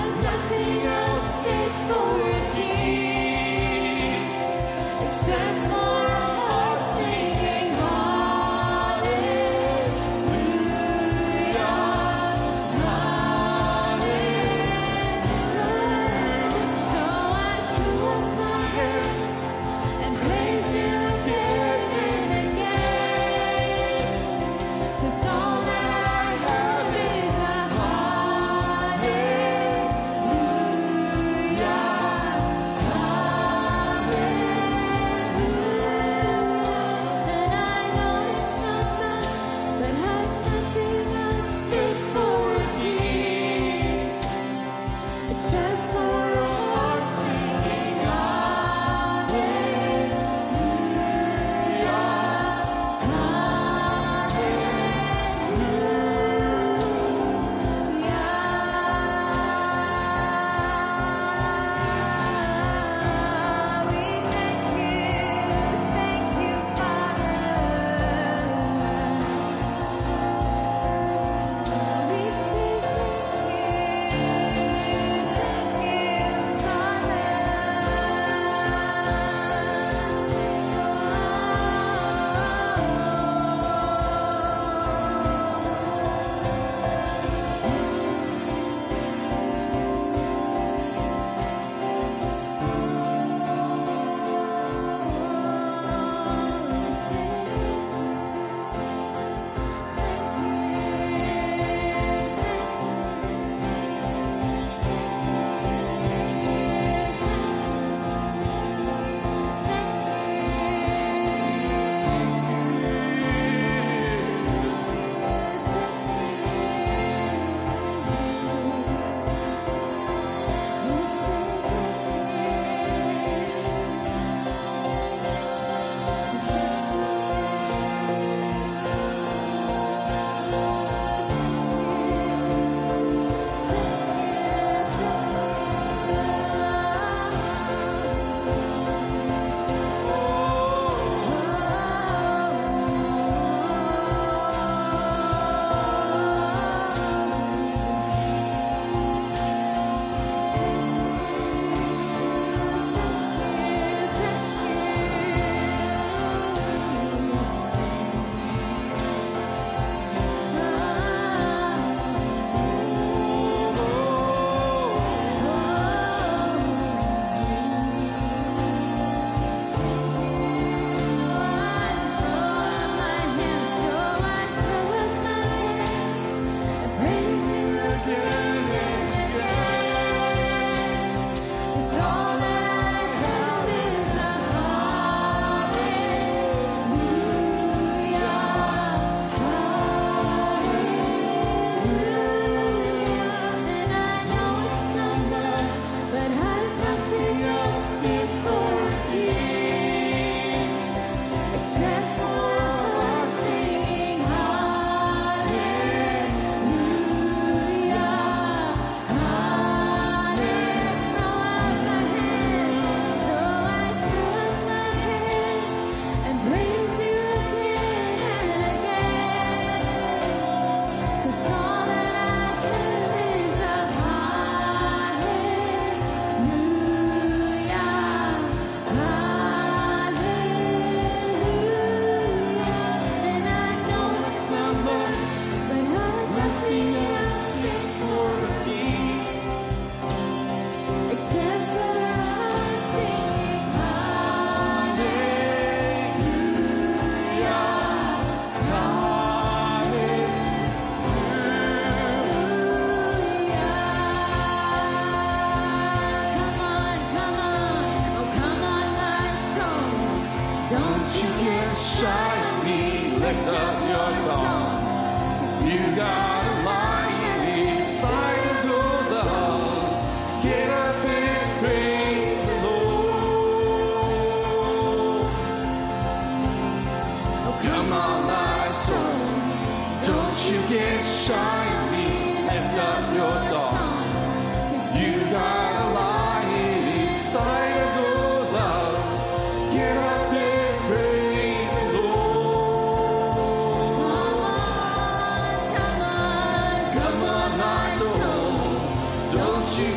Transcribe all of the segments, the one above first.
Come on.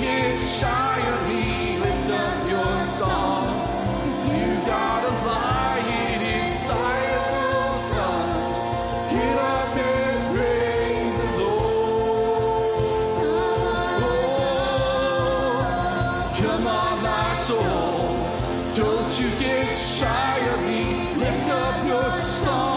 get shy of me, lift up your song. 'Cause you got a lion inside of those lungs. Get up and praise the Lord. Oh, come on, my soul. Don't you get shy of me, lift up your song.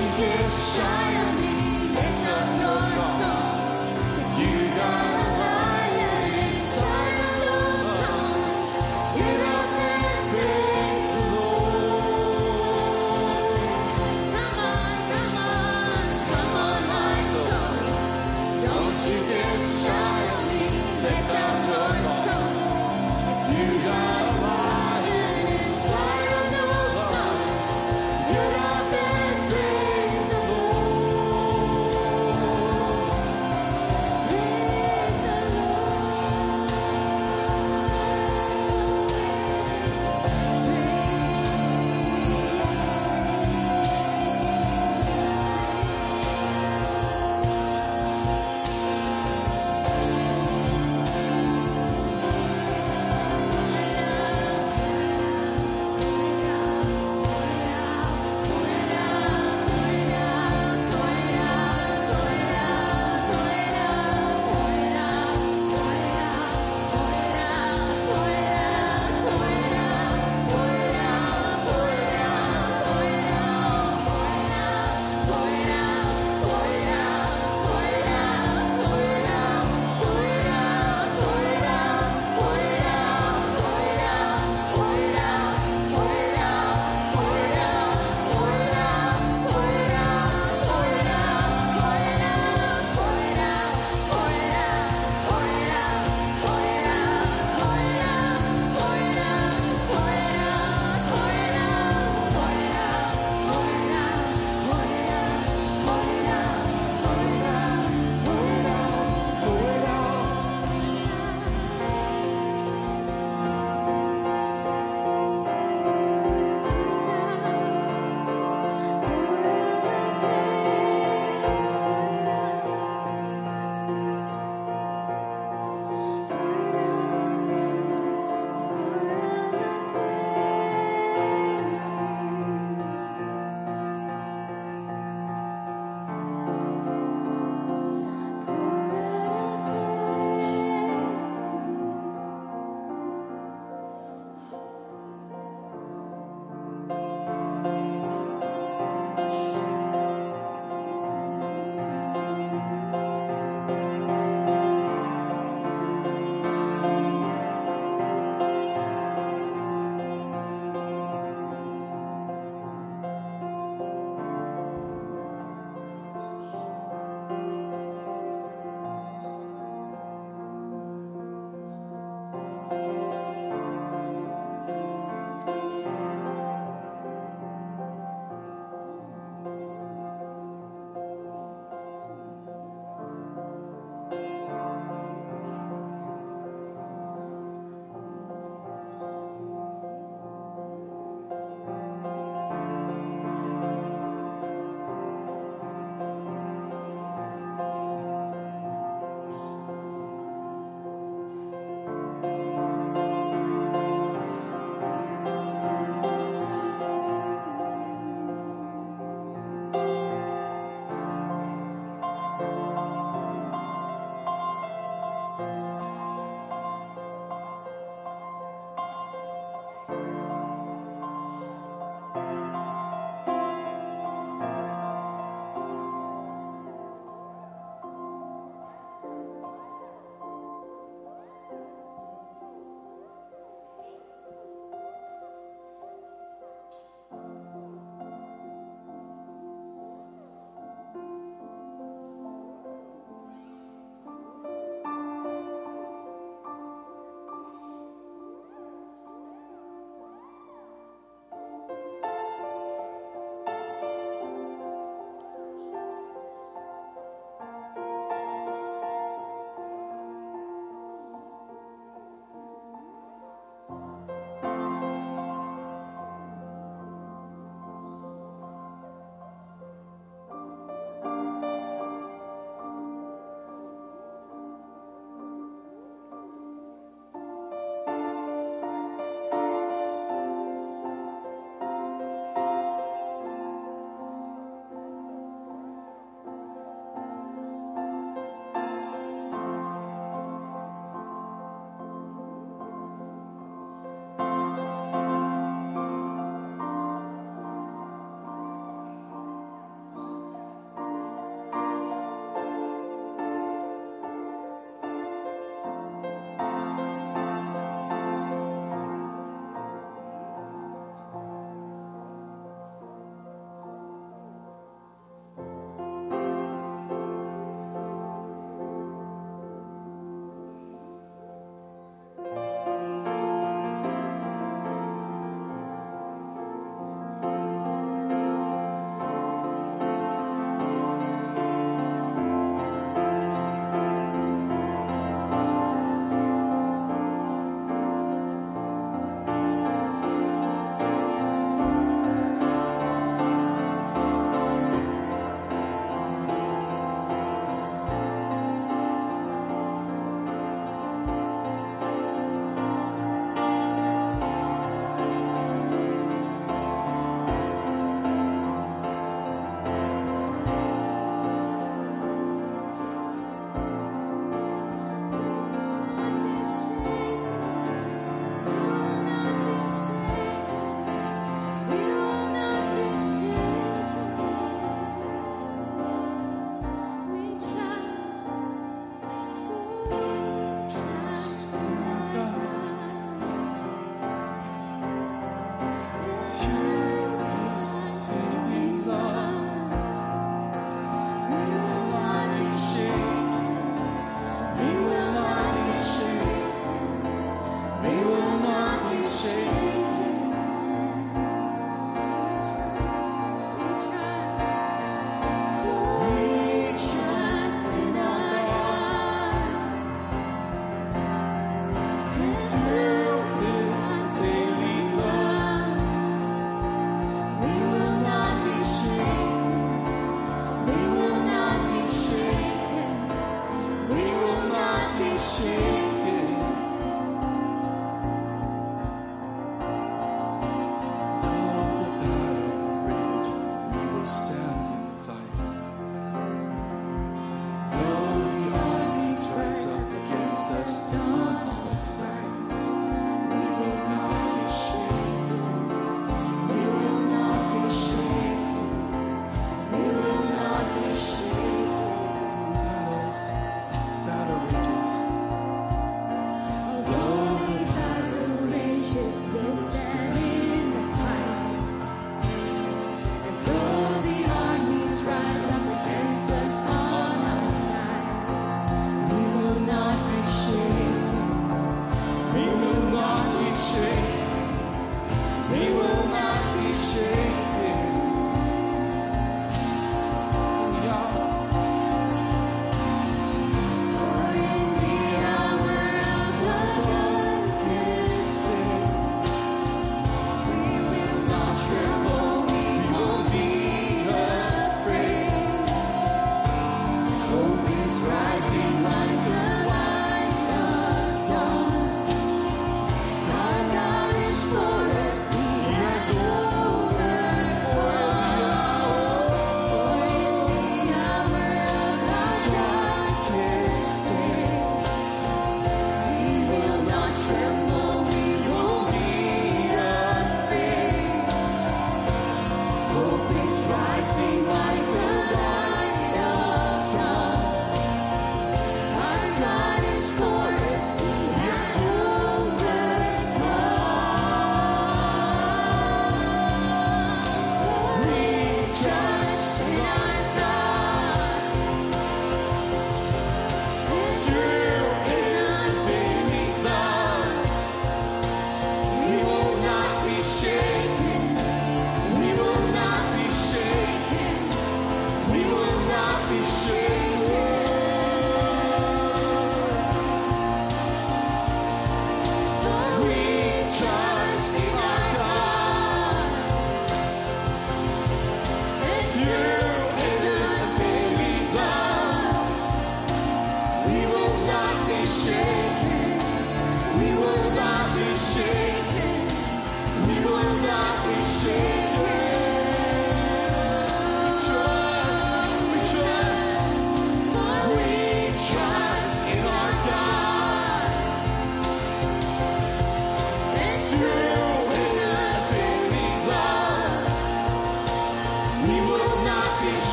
you get shy of me, lift up your song. 'Cause you got a lion inside of those lungs. Get up and praise the Lord. Come on, come on, come on, my soul. Don't you get shy of me, lift up your song. 'Cause you got a lion inside of those lungs. Get up and praise the Lord. Praise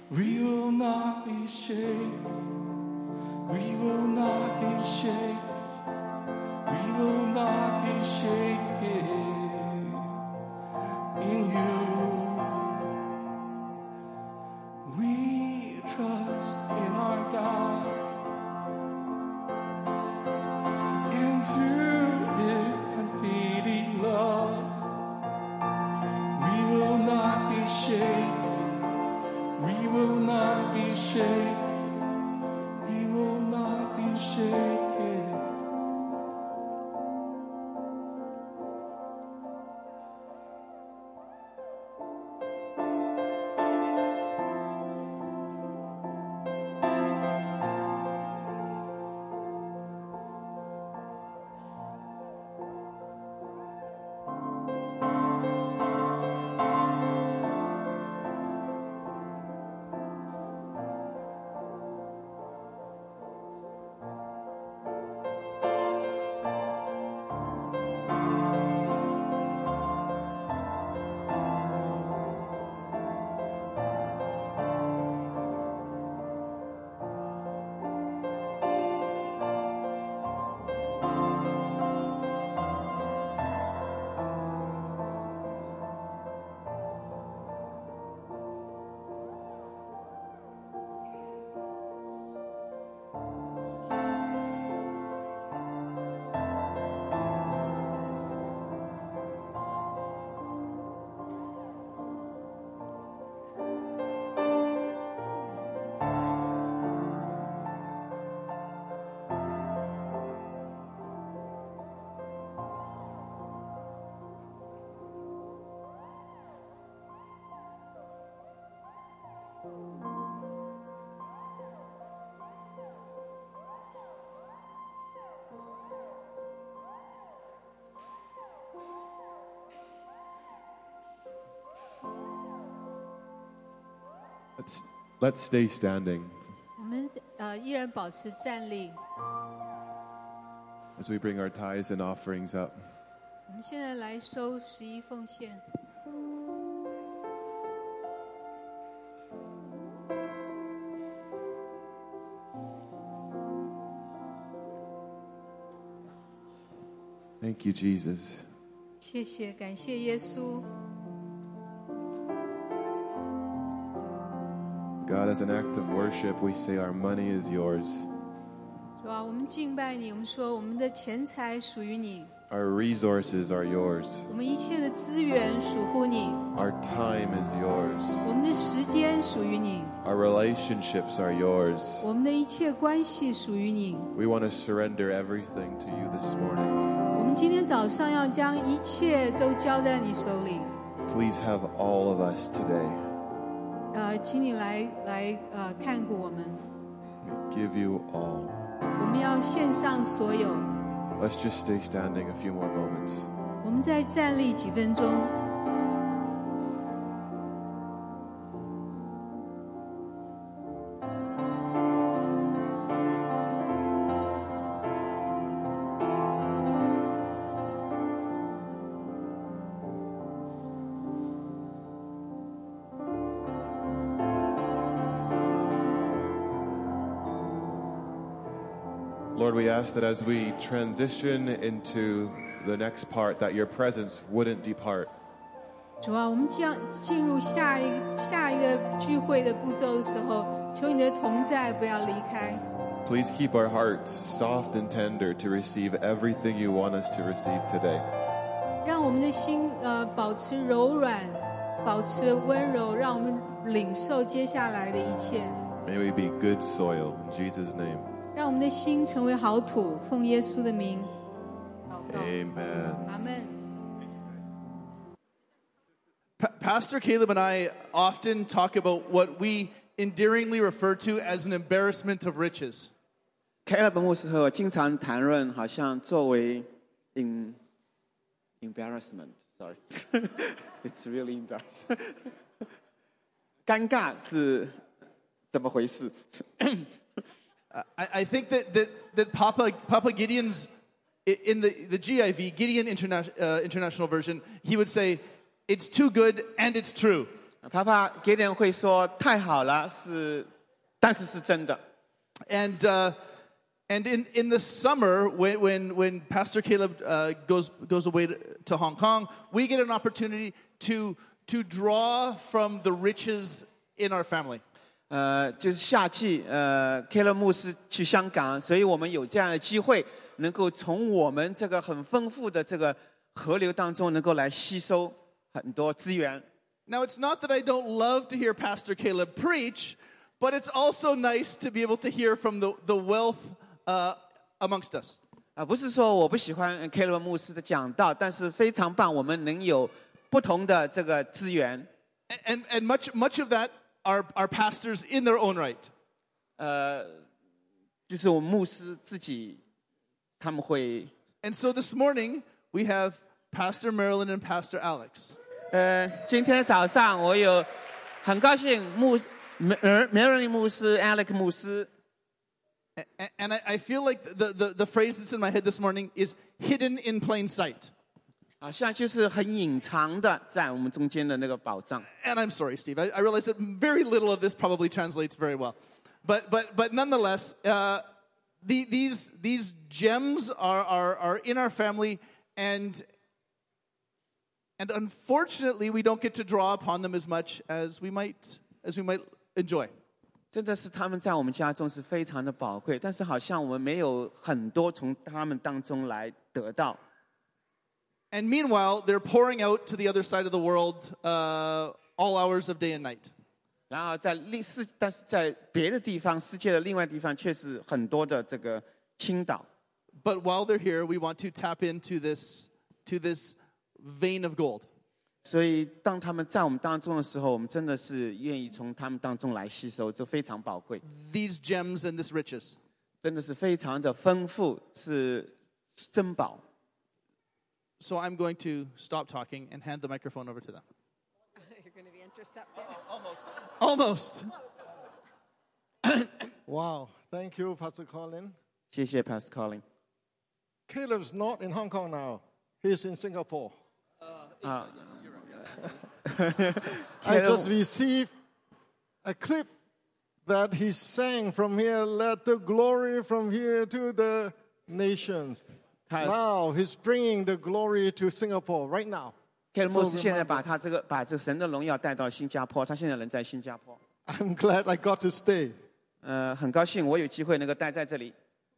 We will not be shaken. We will not be shaken. We will not be shaken in you. We trust in our God, and through His unfading love, we will not be shaken. We will not be shaken. We will not be shaken. Let's stay standing 我们依然保持站立。 as we bring our tithes and offerings up. 我们现在来收11奉献。 Thank you, Jesus. 谢谢，感谢耶稣。 God, as an act of worship, we say our money is yours. 主啊，我们敬拜你，我们说我们的钱财属于你， Our resources are yours. 我们一切的资源属乎你， Our time is yours. 我们的时间属于你， Our relationships are yours. 我们的一切关系属于你。 We want to surrender everything to you this morning. 我们今天早上要将一切都交在你手里。 Please have all of us today. 请你来看顾我们， We give you all. 我们要献上所有。 Let's just stay standing a few more moments. 我们再站立几分钟。 Lord, we ask that as we transition into the next part, that your presence wouldn't depart. 主啊，我们将进入下一个聚会的步骤的时候，求你的同在不要离开。 Please keep our hearts soft and tender to receive everything you want us to receive today. 让我们的心保持柔软，保持温柔，让我们领受接下来的一切。 May we be good soil in Jesus' name. 让我们的心成为好土，奉耶稣的名祷告。 Amen. 阿门。 Pastor Caleb and I often talk about what we endearingly refer to as an embarrassment of riches. Caleb 牧师和我经常谈论，好像作为embarrassment. Sorry, it's really embarrassing. 尴尬是怎么回事？ I think that Papa Gideon's in the GIV Gideon International Version, he would say, "It's too good and it's true." 爸爸给点会说太好了，但是是真的。 And in the summer, when Pastor Caleb goes away to Hong Kong, we get an opportunity to draw from the riches in our family. 就是夏季，Caleb 牧师去香港，所以我们有这样的机会，能够从我们这个很丰富的这个河流当中，能够来吸收很多资源。 Now, it's not that I don't love to hear Pastor Caleb preach, but it's also nice to be able to hear from the wealth amongst us. 不是说我不喜欢 Caleb 牧师的讲道，但是非常棒，我们能有不同的这个资源。 And much of that are pastors in their own right. 就是我们牧师自己，他们会。 And so this morning we have Pastor Marilyn and Pastor Alex. 今天早上我有很高兴Marilyn 牧师 Alex 牧师。 And I feel like the phrase that's in my head this morning is hidden in plain sight. 好像就是很隐藏的在我们中间的那个宝藏。 And I'm sorry, Steve. I realize that very little of this probably translates very well, but nonetheless, these gems are in our family, and unfortunately, we don't get to draw upon them as much as we might enjoy. 真的是他们在我们家中是非常的宝贵，但是好像我们没有很多从他们当中来得到。 And meanwhile, they're pouring out to the other side of the world all hours of day and night. 然后但是在别的地方，世界的另外地方，却是很多的这个倾倒。 But while they're here, we want to tap into this vein of gold. 所以，当他们在我们当中的时候，我们真的是愿意从他们当中来吸收，这非常宝贵。 These gems and this riches. 真的是非常的丰富，是珍宝。 So I'm going to stop talking and hand the microphone over to them. You're going to be intercepted. Almost. Wow. Thank you, Pastor Colin. 谢谢 Pastor Colin。 Caleb's not in Hong Kong now. He's in Singapore. I just received a clip that he sang from here, let the glory from here to the nations. Now he's bringing the glory to Singapore right now. Caleb 牧师现在把这个神的荣耀带到新加坡，他现在人在新加坡。 I'm glad I got to stay. 很高兴我有机会能够待在这里。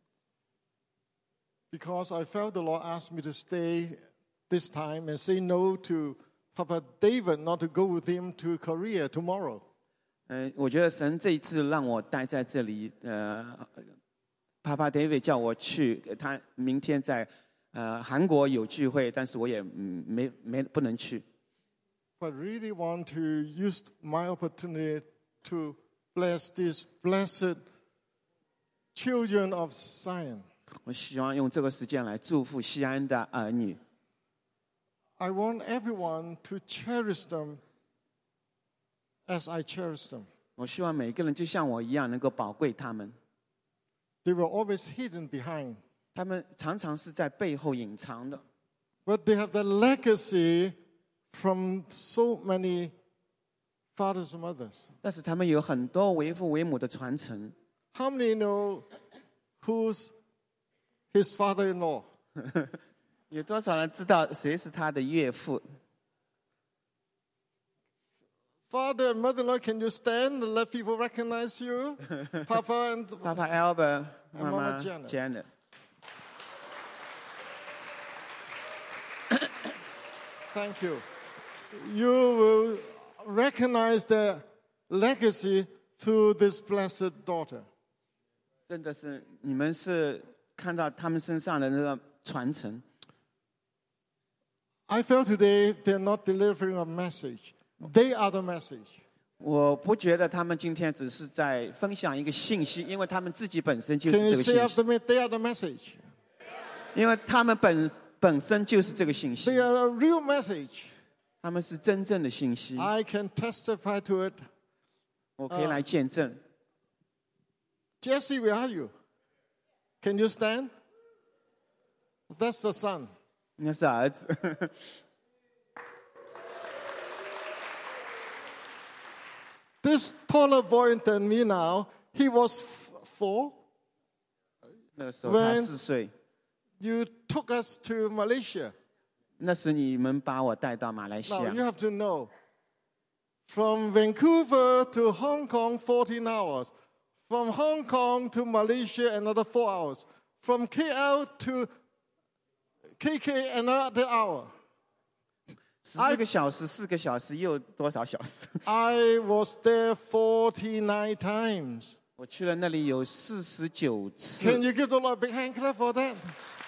Because I felt the Lord asked me to stay this time and say no to Papa David, not to go with him to Korea tomorrow. 我觉得神这一次让我待在这里，Papa David 叫我去，他明天在韩国有聚会，但是我也不能去。 But really want to use my opportunity to bless these blessed children of Zion. 我希望用这个时间来祝福西安的儿女。 I want everyone to cherish them as I cherish them. 我希望每个人就像我一样，能够宝贵他们。 They were always hidden behind. 他们常常是在背后隐藏的。 But they have the legacy from so many fathers and mothers. 但是他们有很多为父为母的传承。 How many know who's his father-in-law? 有多少人知道谁是他的岳父？ Father and mother-in-law, can you stand and let people recognize you? Papa and Papa Albert， 妈妈 Mama Janet。 Thank you. You will recognize the legacy through this blessed daughter. 真的是，你们是看到他们身上的那个传承。 I felt today they're not delivering a message. They are the message. 我不觉得他们今天只是在分享一个信息，因为他们自己本身就是 Can 这 you 个 say 信 after 息， me, they are the message? 因为他们本身就是这个信息 They，are a real message. 他们是真正的信息， I can testify to it. 我可以来见证。 Jesse, where are you? Can you stand? That's the son. 那是儿子。 this taller boy than me now, he was 4. 那个时候他 When 4岁， You took us to Malaysia. 那时你们把我带到马来西 Now 亚 you。have to know, from Vancouver to Hong Kong, 14 hours. From Hong Kong to Malaysia, another 4 hours. From KL to KK, another hour. 14个小时，4个小时又多少小时？ I was there 49 times. 我去了那里有49次。 Can you give the Lord a big hand clap for that?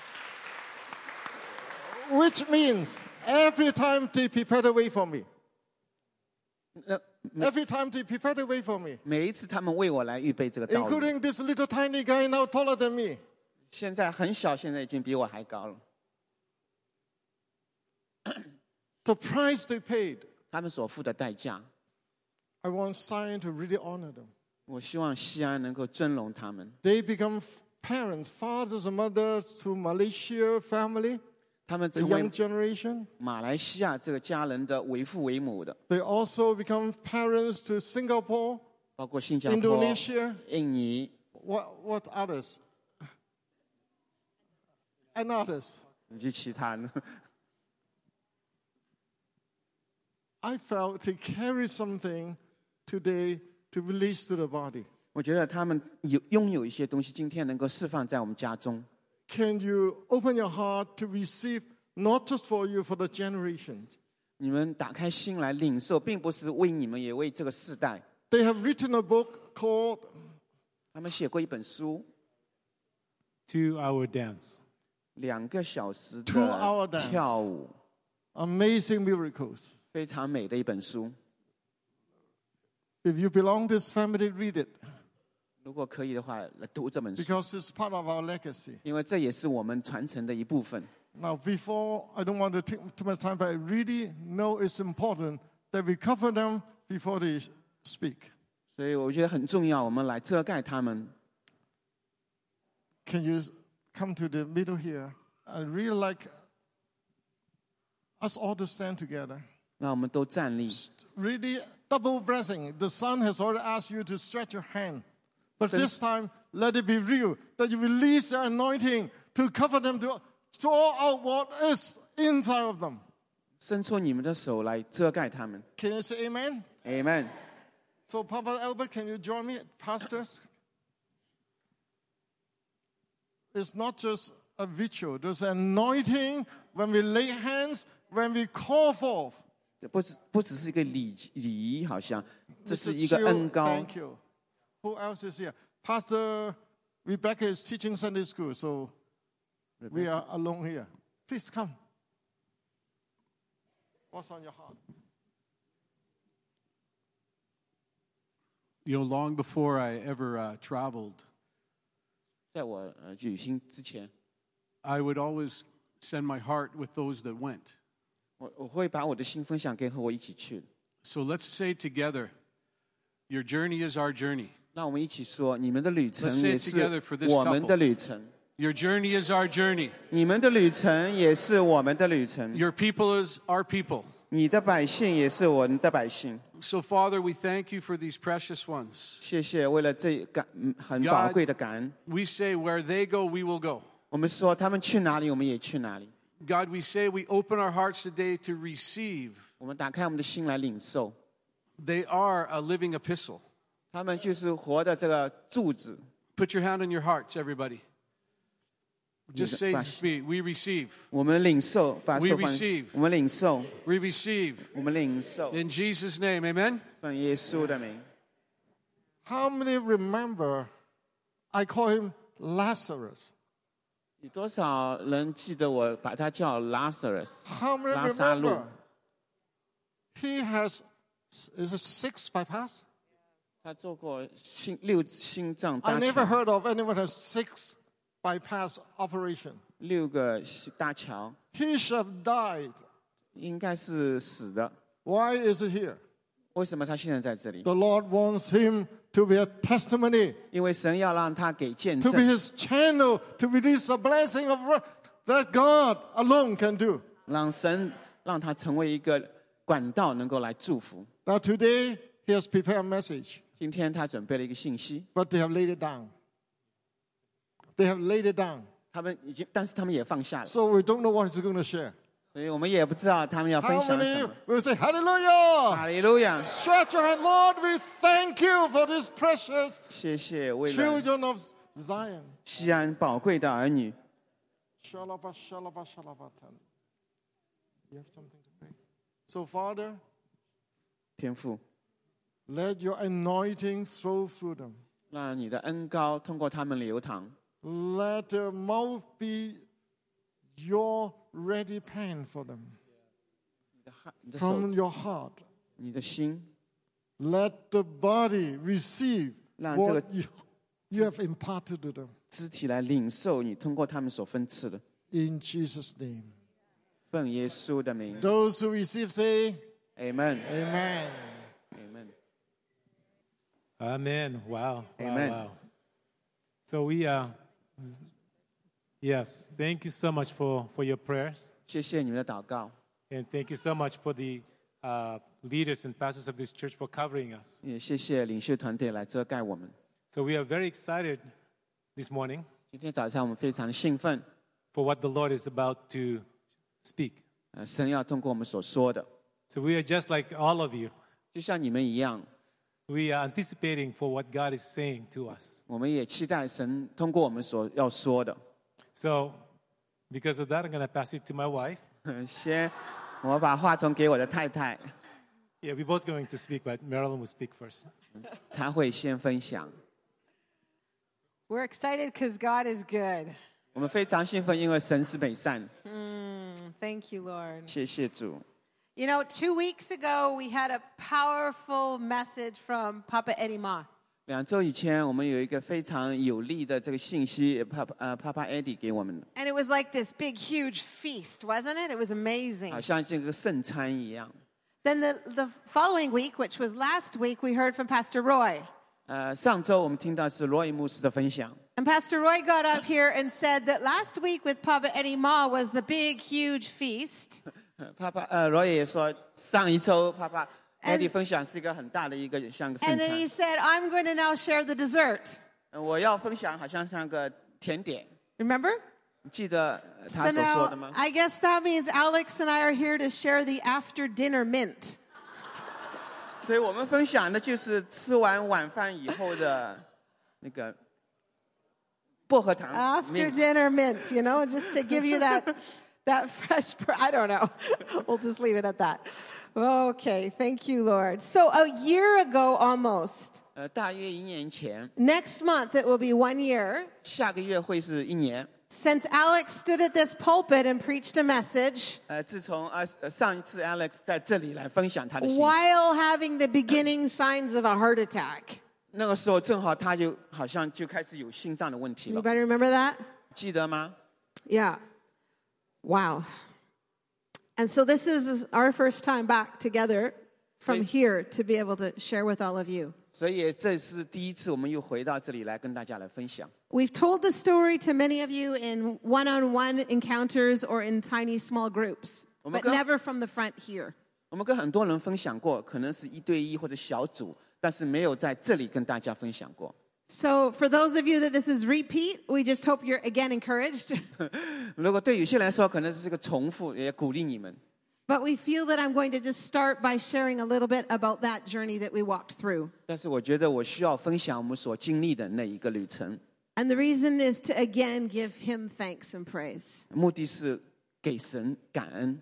Which means every time they prepare the way for me. 那 Every time they prepare the way for me. 每一次他们为我来预备这个道路。 Including this little tiny guy now taller than me. 现在很小，现在已经比我还高了。 The price they paid. 他们所付的代价， I want Zion to really honor them. 我希望西安能够尊荣他们。 They become parents, fathers and mothers to Malaysia family, 他们 the 成为 young generation. 马来西亚这个家人的为父为母的， They also become parents to Singapore, 包括新加坡、 Indonesia. 印尼。 What others? And others. 以及其他呢？ I felt they carry something today to release to the body. 我觉得他们拥有一些东西，今天能够释放在我们家中。 Can you open your heart to receive not just for you, for the generations? 你们打开心来领受，并不是为你们，也为这个世代。 They have written a book called 他们写过一本书， 2-hour dance. 2个小时 2-hour 的 dance 跳舞， Amazing Miracles. 非常美的一本书。 If you belong to this family, read it. 如果可以的话，来读这本书， Because it's part of our legacy. 因为这也是我们传承的一部分。 Now, before, I don't want to take too much time, but I really know it's important that we cover them before they speak. 所以我觉得很重要，我们来遮盖他们。 Can you come to the middle here? I really like us all to stand together. 让我们都站立。 Really double blessing. The Son has already asked you to stretch your hand. But this time, let it be real, that you release the anointing to cover them, to draw out what is inside of them. 伸出你们的手来遮盖他们。 Can you say amen? Amen。 So, Papa Albert, can you join me, pastors? It's not just a ritual. There's anointing when we lay hands, when we call forth. 这不只是一个礼仪，好像这 Mr. 是一个 Chiu, 恩膏。 thank you. Who else is here? Pastor Rebecca is teaching Sunday school, so we are alone here. Please come. What's on your heart? You know, long before I ever traveled, 在我旅行之前， I would always send my heart with those that went. 我会把我的心分享给和我一起去的。 So let's say together, your journey is our journey. 那我们一起说，你们的旅程 Let's say 也 it 是 together for this 我们 couple. 的旅程， Your journey is our journey. 你们的旅程也是我们的旅程， Your people is our people. 你的百姓也是我们的百姓。 So, Father, we thank you for these precious ones. 谢谢，为了这很宝贵的感恩， We say where they go, we will go. 我们说他们去哪里，我们也去哪里。 God, we say we open our hearts today to receive. 我们打开我们的心来领受， They are a living epistle. 他们就是活的这个柱子。 Put your hand on your hearts, everybody. Just say, we receive. 我们领受，把 We 手放 receive. 我们领受， We receive. 我们领受， In Jesus' name, amen? 奉耶稣的名。 How many remember I call him Lazarus? 有多少人记得我把他叫 Lazarus？ How many 拉撒路 remember? He has, is it 6 bypass? 他做过6心脏 I 搭 never 桥， heard of anyone has 6 bypass operation. 6个搭桥， He should have died. 应该是死的。 Why is he here? 为什么他现在在这里？ The Lord wants him to be a testimony, 因为神要让他给见 to be 证， his channel, to release the blessing of that God alone can do. 让神让他成为一个管道，能够来祝福。 Now today, he has prepared a message, 今天他准备了一个信息， but they have laid it down. They have laid it down. 但是他们也放下了， So we don't know what he's going to share. 所以我们也不知道他们要分 How 享 many 什 of 么 you。will say, Hallelujah! 哈利路亚！ Stretch your hand, Lord, we thank you for these precious 谢谢为了 children of Zion. 西安宝贵的儿女。 Shalaba, shalaba, shalabatan. You have something to pray. So, Father, 天父， let your anointing flow through them. 让你的恩膏通过他们流淌， Let their mouth be your ready pen for them 你的手 from your heart. 你的心， Let the body receive 让这个 what you have imparted to them. 肢体来领受你通过他们所分赐的。 In Jesus' name. 奉耶稣的名 Those who receive say, ，Amen。 Amen. Amen。 Amen. Wow. Amen. Wow. So yes, thank you so much for your prayers. 谢谢你们的祷告， And thank you so much for the leaders and pastors of this church for covering us. 也谢谢领袖团队来遮盖我们。 So we are very excited this morning 今天早上我们非常的兴奋， for what the Lord is about to speak. 神要通过我们所说的， So we are just like all of you. 就像你们一样， We are anticipating for what God is saying to us. 我们也期待神通过我们所要说的。 So because of that, I'm going to pass it to my wife. 先，我把话筒给我的太太， Yeah, we're both going to speak, but Marilyn will speak first. 她会先分享。 We're excited because God is good. 我们非常兴奋，因为神是美善。 Thank you, Lord. 谢谢主。 You know, 2 weeks ago, we had a powerful message from Papa Eddie Ma. 2周以前，我们有一个非常有力的这个信息，Papa Eddie 给我们的， And it was like this big, huge feast, wasn't it? It was amazing. 好像这个圣餐一样。 Then the following week, which was last week, we heard from Pastor Roy. 上周我们听到是罗伊牧师的分享， And Pastor Roy got up here and said that last week with Papa Eddie Ma was the big, huge feast. 罗伊也说上一周Papa Eddie 分享是一个很大的一个像个圣 And then he 餐， said, I'm going to now share the dessert. 我要分享好像像个甜点， Remember? 你记得他 So 所说 now 的吗？ I guess that means Alex and I are here to share the after dinner mint. 所以我们分享的就是吃完晚饭以后的那个薄荷糖 After mint dinner mint, you know, just to give you that fresh, I don't know. We'll just leave it at that. Okay, thank you, Lord. So a year ago almost, 大约1年前， next month it will be 1 year, 下个月会是1年。 since Alex stood at this pulpit and preached a message 自从上一次 Alex 在这里来分享他的信息， while having the beginning signs of a heart attack. 那个时候正好他就好像就开始有心脏的问题了， Anybody remember that? 记得吗？ Yeah. Wow. And so this is our first time back together from here to be able to share with all of you. 所以这是第一次我们又回到这里来跟大家来分享。 We've told the story to many of you in one-on-one encounters or in tiny small groups, but never from the front here. 我们跟很多人分享过，可能是1对1或者小组，但是没有在这里跟大家分享过。 So for those of you that this is repeat, we just hope you're again encouraged. 如果对有些人来说，可能是个重复，也鼓励你们。 But we feel that I'm going to just start by sharing a little bit about that journey that we walked through. 但是我觉得我需要分享我们所经历的那一个旅程， And the reason is to again give him thanks and praise. 目的是给神感恩。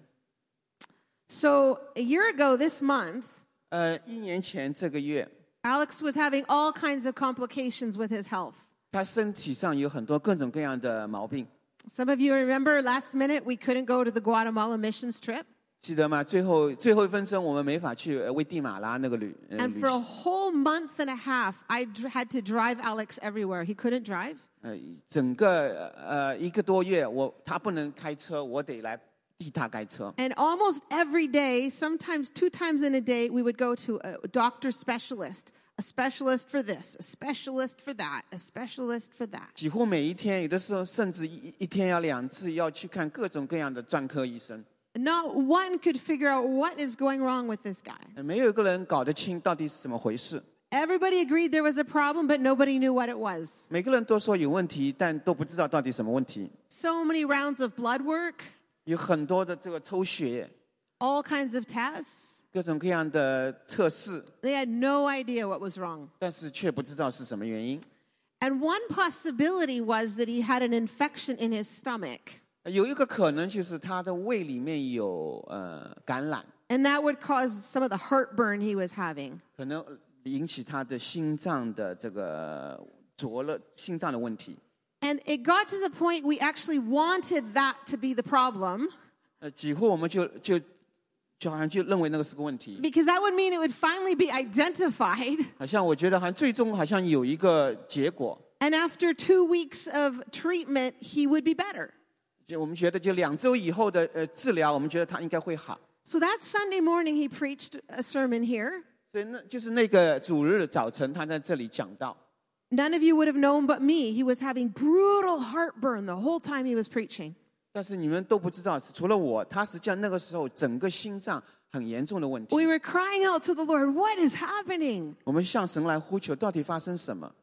So a year ago this month, 1年前这个月， Alex was having all kinds of complications with his health. 他身体上有很多各种各样的毛病， Some of you remember last minute we couldn't go to the Guatemala missions trip. 记得吗？最后1分钟我们没法去危地马拉那个旅 And for a whole month and a half, I had to drive Alex everywhere. He couldn't drive. 整个1个多月，他不能开车，我得来替他开车。 And almost every day, sometimes 2 times in a day, we would go to a doctor specialist. A specialist for this, a specialist for that, a specialist for that. 几乎每一天，有的时候甚至一天要2次，要去看各种各样的专科医生。 Not one could figure out what is going wrong with this guy. 没有一个人搞得清到底是怎么回事。 Everybody agreed there was a problem, but nobody knew what it was. 每个人都说有问题，但都不知道到底什么问题。 So many rounds of blood work, 有很多的这个抽血， all kinds of tests. 各种各样的测试， They had no idea what was wrong. 但是却不知道是什么原因。 And one possibility was that he had an infection in his stomach. 有一个可能就是他的胃里面有感染， And that would cause some of the heartburn he was having. 可能引起他的心脏的这个心脏的问题。 And it got to the point we actually wanted that to be the problem. 几乎我们就好像就认为那个是个问题， Because that would mean it would finally be identified. 好像我觉得好像最终好像有一个结果， And after 2 weeks of treatment, he would be better. 就我们觉得就2周以后的治疗，我们觉得他应该会好。 So that Sunday morning, he preached a sermon here. 所以就是那个主日早晨，他在这里讲到， None of you would have known but me. He was having brutal heartburn the whole time he was preaching. 但是你们都不知道，除了我，他实际上那个时候整个心脏很严重的问题。 We were crying out to the Lord, what is happening? 我们向神来呼求，到底发生什么？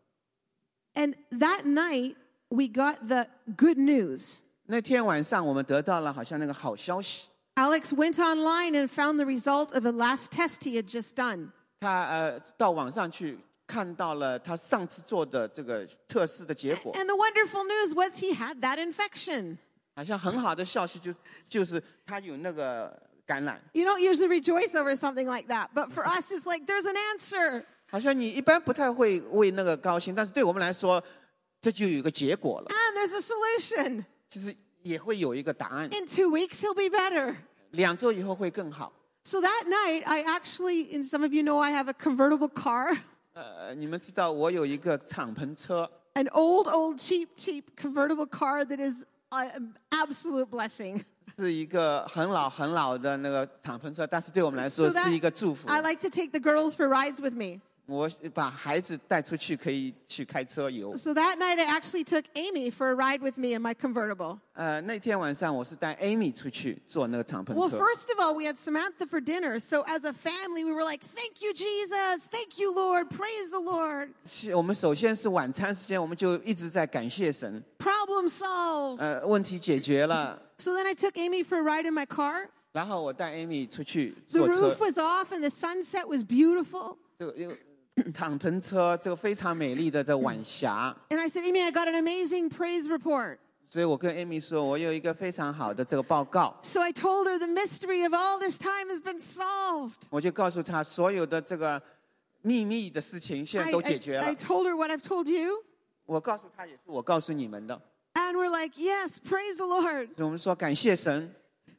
And that night, we got the good news. 那天晚上，我们得到了好像那个好消息。 Alex went online and found the result of the last test he had just done. 他到网上去看到了他上次做的这个测试的结果。 And the wonderful news was he had that infection. 好像很好的消息就是他有那个感染。 You don't usually rejoice over something like that, but for us, it's like there's an answer. 好像你一般不太会为那个高兴，但是对我们来说，这就有一个结果了。 And there's a solution. 其实也会有一个答案。 In 2 weeks, he'll be better. 2周以后会更好。 So that night, I actually, and some of you know I have a convertible car, 你们知道我有一个敞篷车， an old, cheap convertible car that is an absolute blessing. 是一个很老的那个敞篷车，但是对我们来说 So that 是一个祝福。 I like to take the girls for rides with me. 我把孩子带出去，可以去开车游。 So that night, I actually took Amy for a ride with me in my convertible. 那天晚上我是带 Amy 出去坐那个敞篷 Well, 车。 first of all, we had Samantha for dinner. So as a family, we were like, thank you, Jesus. Thank you, Lord. Praise the Lord. 我们首先是晚餐时间，我们就一直在感谢神。 Problem solved. 问题解决了， So then I took Amy for a ride in my car. 然后我带 Amy 出去 The 坐车 roof。was off and the sunset was beautiful. 这个因为敞篷车，这个非常美丽的这晚霞。 And I said, Amy, I got an amazing praise report. 所以我跟 Amy 说，我有一个非常好的这个报告。 So I told her the mystery of all this time has been solved. 我就告诉她，所有的这个秘密的事情现在都解决 I 了。 told her what I've told you. 我告诉她，也是我告诉你们的。 And we're like, yes, praise the Lord. 所以我们说感谢神。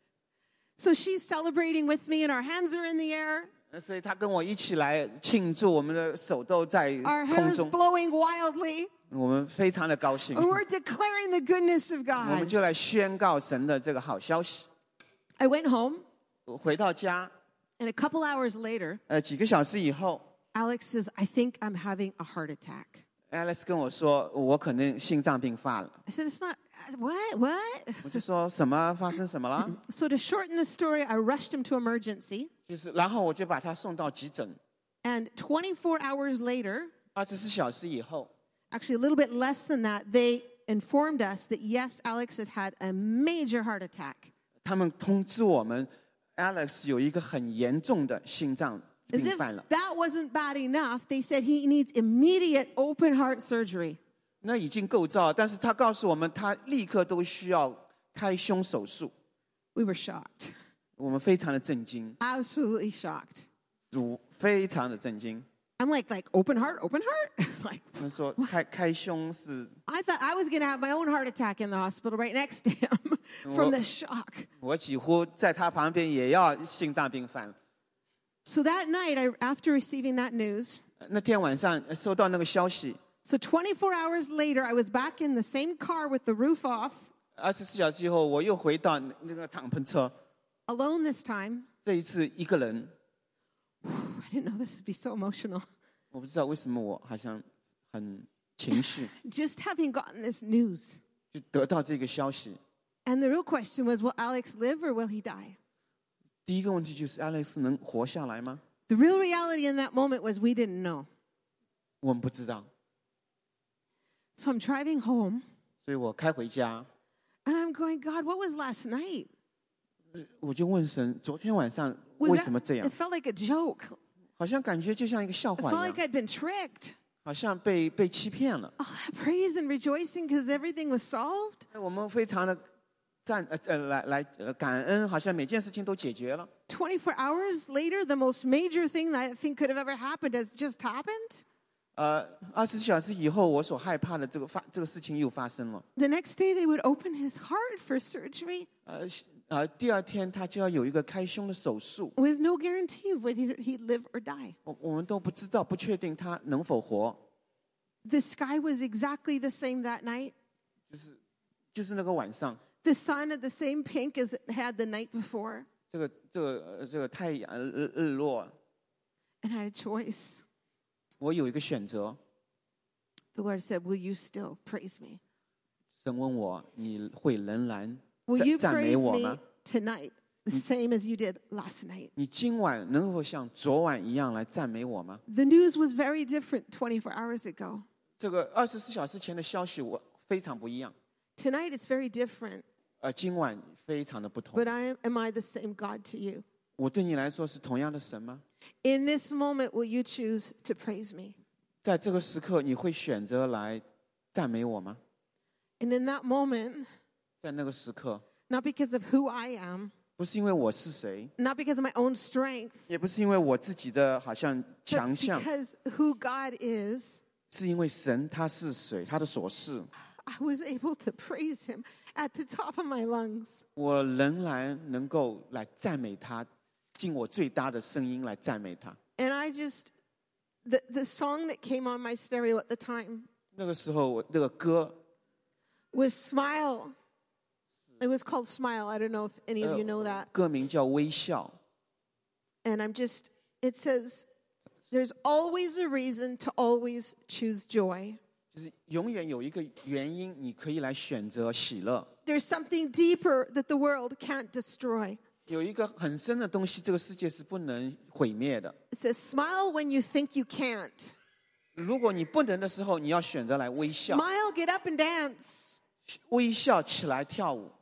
So she's celebrating with me and our hands are in the air. 所以她跟我一起来庆祝，我们的手都在 Our 空 hair's 中， blowing wildly. 我们非常的高兴。 And we're declaring the goodness of 我们 God. 就来宣告神的这个好消息。 I went home, 我回到家， and a couple hours later, 几个小时以后 Alex says, I think I'm having a heart attack. ，Alex 跟我说，我可能心脏病发了。 I said, it's not, what? 我就说什么发生什么了？ So to shorten the story, I rushed him to emergency. 就是然后我就把他送到急诊。 And 24 hours later, 24小时以后， actually a little bit less than that, they informed us that yes, Alex had had a major heart attack. 他们通知我们 ，Alex 有一个很严重的心脏 As 病 if 犯了。 that wasn't bad enough, they said he needs immediate open heart surgery. 那已经够糟，但是他告诉我们，他立刻都需要开胸手术。 We were shocked, 我们非常的震惊， absolutely shocked. 主非常的震惊。 I'm like open heart? Like, 他们说开胸是， I thought I was going to have my own heart attack in the hospital right next to him from the shock. 我几乎在他旁边也要心脏病犯。 So that night, after receiving that news, 那天晚上收到那个消息， so 24 hours later, I was back in the same car with the roof off, 24小时以后，我又回到那个敞篷车， alone this time. 这一次一个人。 I didn't know this would be so emotional. 我不知道为什么我好像很情绪， Just having gotten this news. 就得到这个消息。 And the real question was, will Alex live or will he die? 第一个问题就是 Alex 能活下来吗？ The real reality in that moment was we didn't know. 我们不知道， So I'm driving home 所以我开回家， and I'm going, God, what was last night? 我就问神，昨天晚上 Was 为 that- 什么这样 It？felt like a joke. 好像感觉就像一个笑 It 话 felt 一 like 样， I'd been tricked. 好像被欺骗了。 Oh, praise and rejoicing because everything was solved. 我们非常的感恩，好像每件事情都解决了。 24 hours later, the most major thing that I think could have ever happened has just happened. 24小时以后，我所害怕的这个事情又发生了。 The next day, they would open his heart for surgery 第二天他就要有一个开胸的手术， with no guarantee of whether he'd live or die. 我们都不知道，不确定他能否活。 The sky was exactly the same that night. 就是那个晚上， The sun had the same pink as it had the night before. 这个太阳日落， And I had a choice. 我有一个选择。 The Lord said, will you still praise me? 神问我，你会仍然 Will you 赞美 praise 我 me 吗？ tonight the same as you did last night? 你今晚能否像昨晚一样来赞美我吗？ The news was very different 24 hours ago. 这个24小时前的消息我非常不一样， Tonight it's very different. 今晚非常的不同。 But am I the same God to you? 我对你来说是同样的神吗？ In this moment, will you choose to praise me? 在这个时刻，你会选择来赞美我吗？ And in that moment, 在那个时刻， not because of who I am, 不是因为我是谁， not because of my own strength, 也不是因为我自己的好像 but 强项， because who God is, 是因为神他是谁，他的所是， I was able to praise him at the top of my lungs. 我仍然能够来赞美他，尽我最大的声音来赞美他。 And I just, the song that came on my stereo at the time 那个时候，我那个歌 was Smile. It was called Smile. I don't know if any of you know that. 歌名叫《微笑》。 And it says, there's always a reason to always choose joy. 就是永远有一个原因，你可以来选择喜乐。 There's something deeper that the world can't destroy. 有一个很深的东西，这个世界是不能毁灭的。 It says, smile when you think you can't. 如果你不能的时候，你要选择来微笑， Smile, get up and dance. 微笑起来跳舞，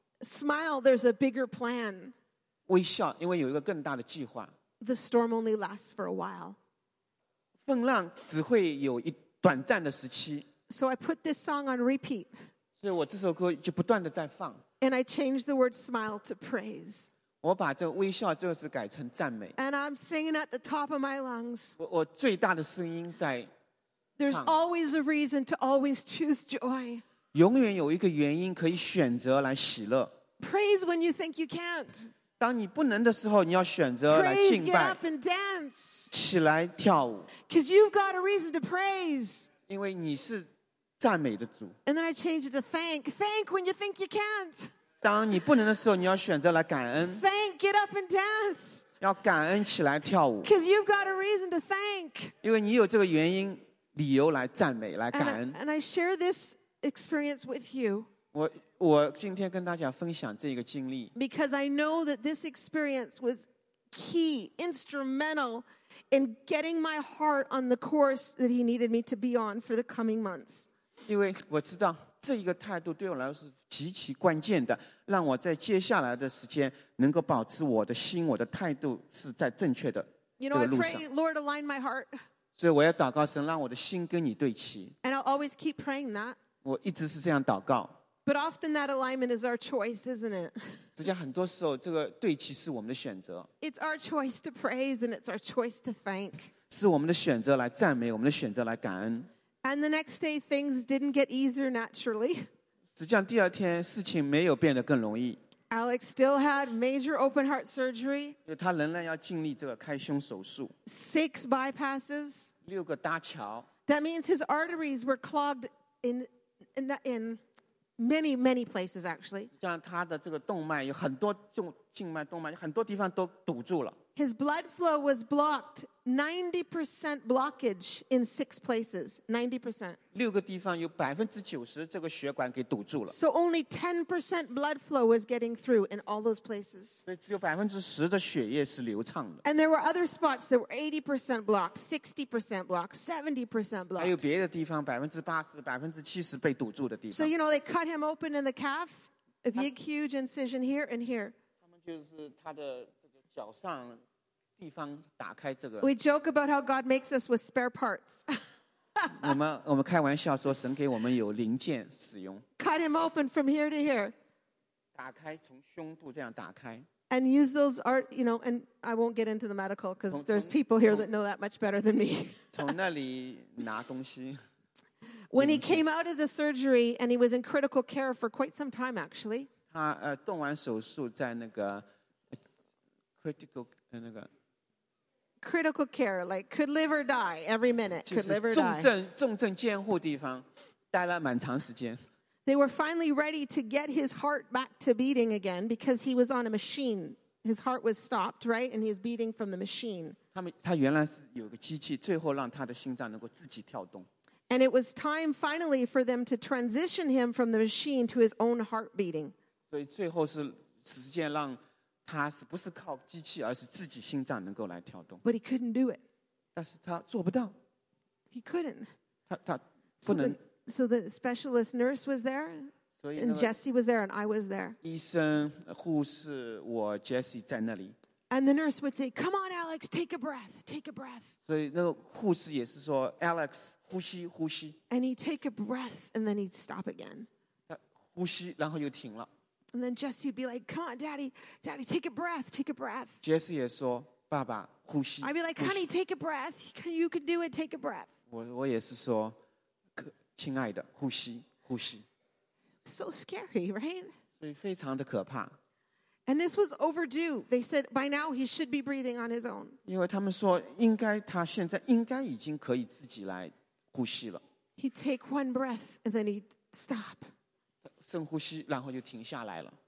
Smile, there's a bigger plan. 微笑，因为有一个更大的计划。 The storm only lasts for a while. 风浪只会有一短暂的时期， So I put this song on repeat. 所以我这首歌就不断的在放。 And I changed the word smile to praise. 我把这个微笑这个字改成赞美。 And I'm singing at the top of my lungs. 我最大的声音在， There's always a reason to always choose joy. 永远有一个原因可以选择来喜乐。 Praise when you think you can't. 当你不能的时候，你要选择来 Praise, 敬 get 拜， up and dance. 起来跳舞， Because you've got a reason to praise. 因为你是赞美的主。 And then I changed it to thank. Thank when you think you can't. 当你不能的时候，你要选择来感恩， Thank, get up and dance. 要感恩起来跳舞， Because you've got a reason to thank. 因为你有这个原因、理由来赞美、来感恩。 And I share this experience with you 我今天跟大家分享这个经历， because I know that this experience was key, instrumental in getting my heart on the course that he needed me to be on for the coming months. 因为我知道这一个态度对我来说是极其关键的，让我在接下来的时间能够保持我的心、我的态度是在正确的 You 这 know, 个 I 路上。 pray, Lord, align my heart. 所以我要祷告神，让我的心跟你对齐。 And I'll always keep praying that. 我一直是这样祷告。 But often that alignment is our choice, isn't it? 实际上，很多时候这个对齐是我们的选择， It's our choice to praise and it's our choice to thank. 是我们的选择来赞美，我们的选择来感恩。 And the next day, things didn't get easier naturally. 实际上，第二天事情没有变得更容易， Alex still had major open heart surgery, 因为他仍然要经历这个开胸手术 6 bypasses. ，6个搭桥。 That means his arteries were clogged in many, many places, actually. 像他的这个动脉有很多静脉动脉，很多地方都堵住了。 His blood flow was blocked, 90% blockage in 6 places, 90%. 6个地方有90%这个血管给堵住了， So only 10% blood flow was getting through in all those places. 所以只有10%的血液是流畅的。 And there were other spots that were 80% blocked, 60% blocked, 70% 还有 blocked. 别的地方80%、70%被堵住的地 So, 方， you know, they cut him open in the calf, a big, huge incision here and here. 他们就是他的这个脚上地方打开这个。 We joke about how God makes us with spare parts. 我们开玩笑说，神给我们有零件使用， Cut him open from here to here. 打开从胸部这样打开， And use those art, you know, and I won't get into the medical because there's people here that know that much better than me. 从那里拿东西。 When he came out of the surgery and he was in critical care for quite some time, actually. 他动完手术，在那个 critical 那个 Critical care, like could live or die every minute, 就 could live 是 or 重 die. 重症监护地方，待了蛮长时间。 They were finally ready to get his heart back to beating again because he was on a machine. His heart was stopped, right? And he was beating from the machine. 他原来是有个机器，最后让他的心脏能够自己跳动。 And it was time finally for them to transition him from the machine to his own heart beating. 所以最后是时间让他是不是靠机器，而是自己心脏能够来跳动。 But he couldn't do it. 但是他做不到， He couldn't. 他不 So 能 the specialist nurse was there, 所以那 and 个 Jesse was there, and I was there. 医生、护士，我 Jesse 在那里， And the nurse would say, "Come on, Alex, take a breath, take a breath." 所以那个护士也是说 Alex 呼吸呼吸， And he'd take a breath, and then he'd stop again. 他呼吸，然后又停了。 And then Jesse would be like, "Come on, Daddy, Daddy, take a breath, take a breath." Jesse 也说爸爸呼吸。 I'd be like, 呼吸 "Honey, take a breath. You can do it. Take a breath." 我也是说，亲爱的，呼吸呼吸， So scary, right? 所以非常的可怕。 And this was overdue. They said by now he should be breathing on his own. 因为他们说，他现在应该已经可以自己来呼吸了， He'd take one breath and then he'd stop. 深呼吸，然后就停下来了。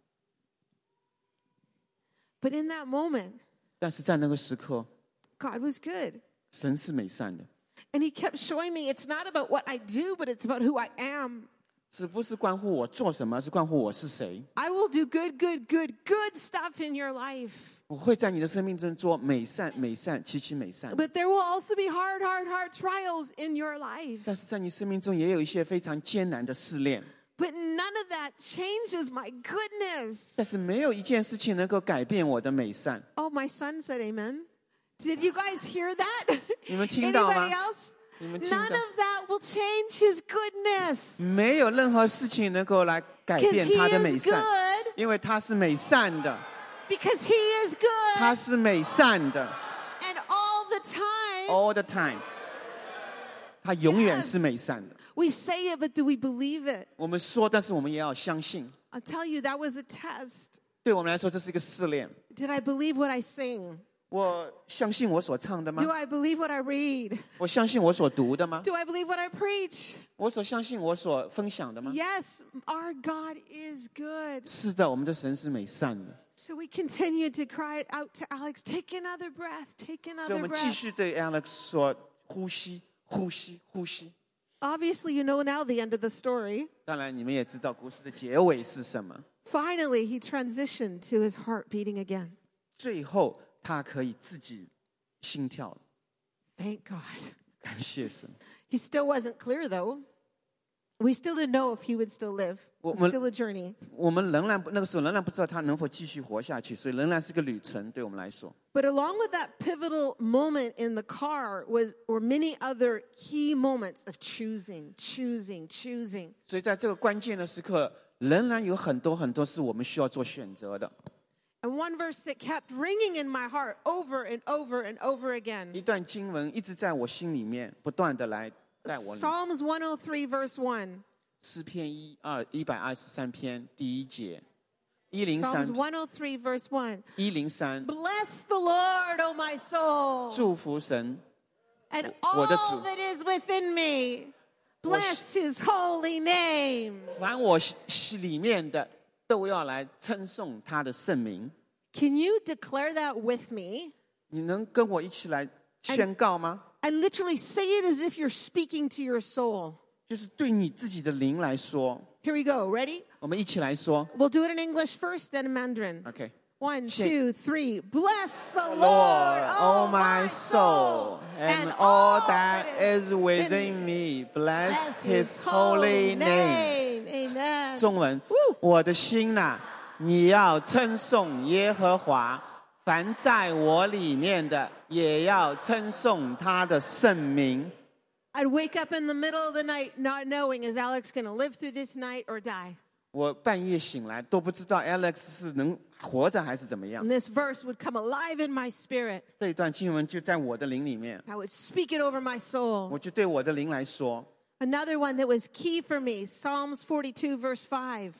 But in that moment, 但是在那个时刻， God was good. 神是美善的， And he kept showing me it's not about what I do, but it's about who I am. 是不是关乎我做什么，是关乎我是谁。 I will do good, good, good, good stuff in your life. 我会在你的生命中做美善、美善、极其美善。 But there will also be hard, hard, hard trials in your life. 但是在你生命中也有一些非常艰难的试炼， But none of that changes my goodness. 但是没有一件事情能够改变我的美善。 Oh, my son said amen. Did you guys hear that? 你们听到吗？ Anybody else? 你们听到 None of that will change his goodness. 没有任何事情能够来改 Because 变 he 他的美 is 善， good. 因为他是美善的， Because he is good. 他是美善的 And all the time. ，all the time，他永远是美善的。 We say it, but do we believe it? 我们说，但是我们也要相信。 I'll tell you, that was a test. 对我们来说，这是一个试炼。 Did I believe what I sing? 我相信我所唱的吗 Do？I believe what I read? 我相信我所读的吗？ Do I believe what I preach? 我所相信我所分享的吗？ Yes, our God is good. 是的，我们的神是美善的。 So we continue to cry out to Alex, take another breath, take 所以我 another 们继 breath. 续对 Alex 说：呼吸，呼吸，呼吸。 Obviously, you know now the end of the story. 当然，你们也知道故事的结尾是什么。 Finally, he transitioned to his heart beating again. 最后，他可以自己心跳了。 Thank God. 感谢神。 He still wasn't clear, though. We still didn't know if he would still live. It was still a journey. 我们仍然那个时候仍然不知道他能否继续活下去，所以仍然是个旅程，对我们来说。 But along with that pivotal moment in the car were many other key moments of choosing. 所以在这个关键的时刻，仍然有很多很多是我们需要做选择的。 And one verse that kept ringing in my heart over and over and over 一 again. 段经文一直在我心里面，不断的来在我里面。 Psalms 103, verse 1. 诗篇123篇第1节 Psalms 103 103, verse 1. 103 Bless the Lord, O my soul, 祝福神， and 我的主。 all that is within me. Bless his holy name. 凡我心里面的都要来称颂他的圣名。 Can you declare that with me? 你能跟我一起来宣告吗？ And literally say it as if you're speaking to your soul. 就是对你自己的灵来说， Here we go. Ready? 我们一起来说。 We'll do it in English first, then in Mandarin. OK。 1, 2, 3. Bless the Lord, Lord, oh my soul, and all that is within me, bless His holy name. Amen. 中文，我的心呐，你要称颂耶和华，凡在我里面的，也要称颂他的圣名。 I'd wake up in the middle of the night not knowing is Alex going to live through this night or die. 我半夜醒来都不知道 Alex 是能活着还是怎么样。 And this verse would come alive in my spirit. 这一段经文就在我的灵里面， I would speak it over my soul. 我就对我的灵来说。 Another one that was key for me, Psalms 42, verse 5.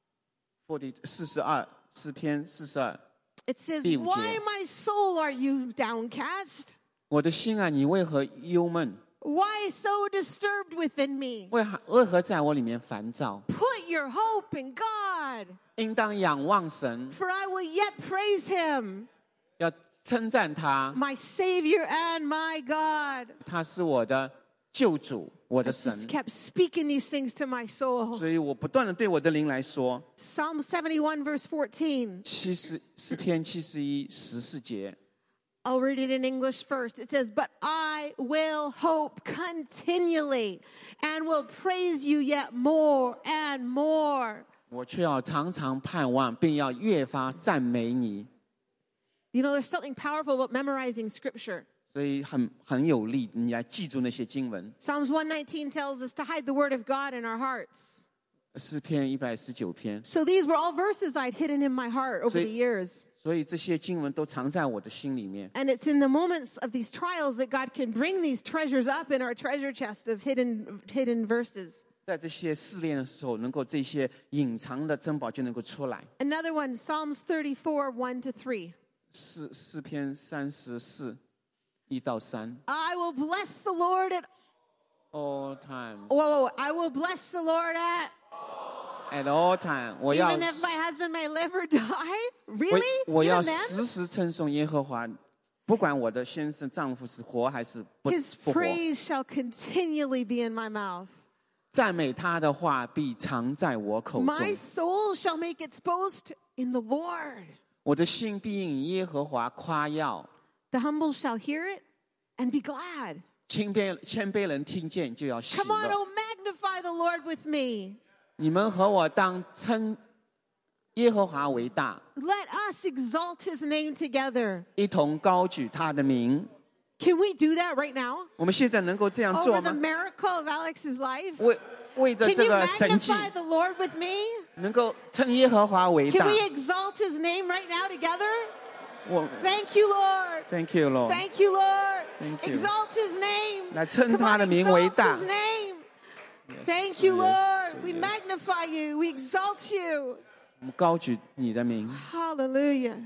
42诗篇42。 It says, 第五节。 Why, my soul, are you downcast? 我的心啊，你为何忧闷？ Why so disturbed within me? 为何在我里面烦躁？ Put your hope in God, 应当仰望神， for I will yet praise him, 要称赞他， my Savior and my God. 他是我的救主，我 I 的神。 just kept speaking these things to my soul. 所以我不断的对我的灵来说。 Psalm 71, verse 14. 诗篇71 14节。 I'll read it in English first. It says, But I will hope continually and will praise you yet more and more. 我却要常常盼望，并要越发赞美你。 You know, there's something powerful about memorizing scripture. 所以很有力，你来记住那些经文。 Psalms 119 tells us to hide the word of God in our hearts. 诗篇119篇。 So these were all verses I'd hidden in my heart over the years. 所以这些经文都藏在我的心里面。 And it's in the moments of these trials that God can bring these treasures up in our treasure chest of hidden verses. 在这些试炼的时候，能够这些隐藏的珍宝就能够出来。 Another one, Psalms 34, 1 to 3. 诗篇34 1到3。 I will bless the Lord at All times, Whoa, I will bless the Lord at all time， 我要 even if my husband may live or die. Really? 我要 Even then? 时时称颂耶和华，不管我的先生丈夫是活还是不 His 活， praise shall continually be in my mouth. 赞美他的话必常在我口中。 My soul shall make its boast in the Lord. 我的心必因耶和华夸耀， The humble shall hear it and be glad. 谦卑人听见就要喜 Come on, 乐。 oh, magnify the Lord with me. 你们和我当称耶和华为大， Let us exalt his name together. 一同高举他的名。 Can we do that right now? 我们现在能够这样 Over 做 the 吗？ miracle of Alex's life? 为着 Can 这 you 个神迹， magnify the Lord with me? 能够称耶和华为 Can 大。 we exalt his name right now together? 我 Thank you, Lord. Thank you, Lord。 Thank you, Lord. Thank you. Exalt his name. 来称 Come 他 on, 的名为 exalt 大 his。name. Thank you, yes, Lord. We yes. magnify you. We exalt you. 我们高举你的名。 Hallelujah.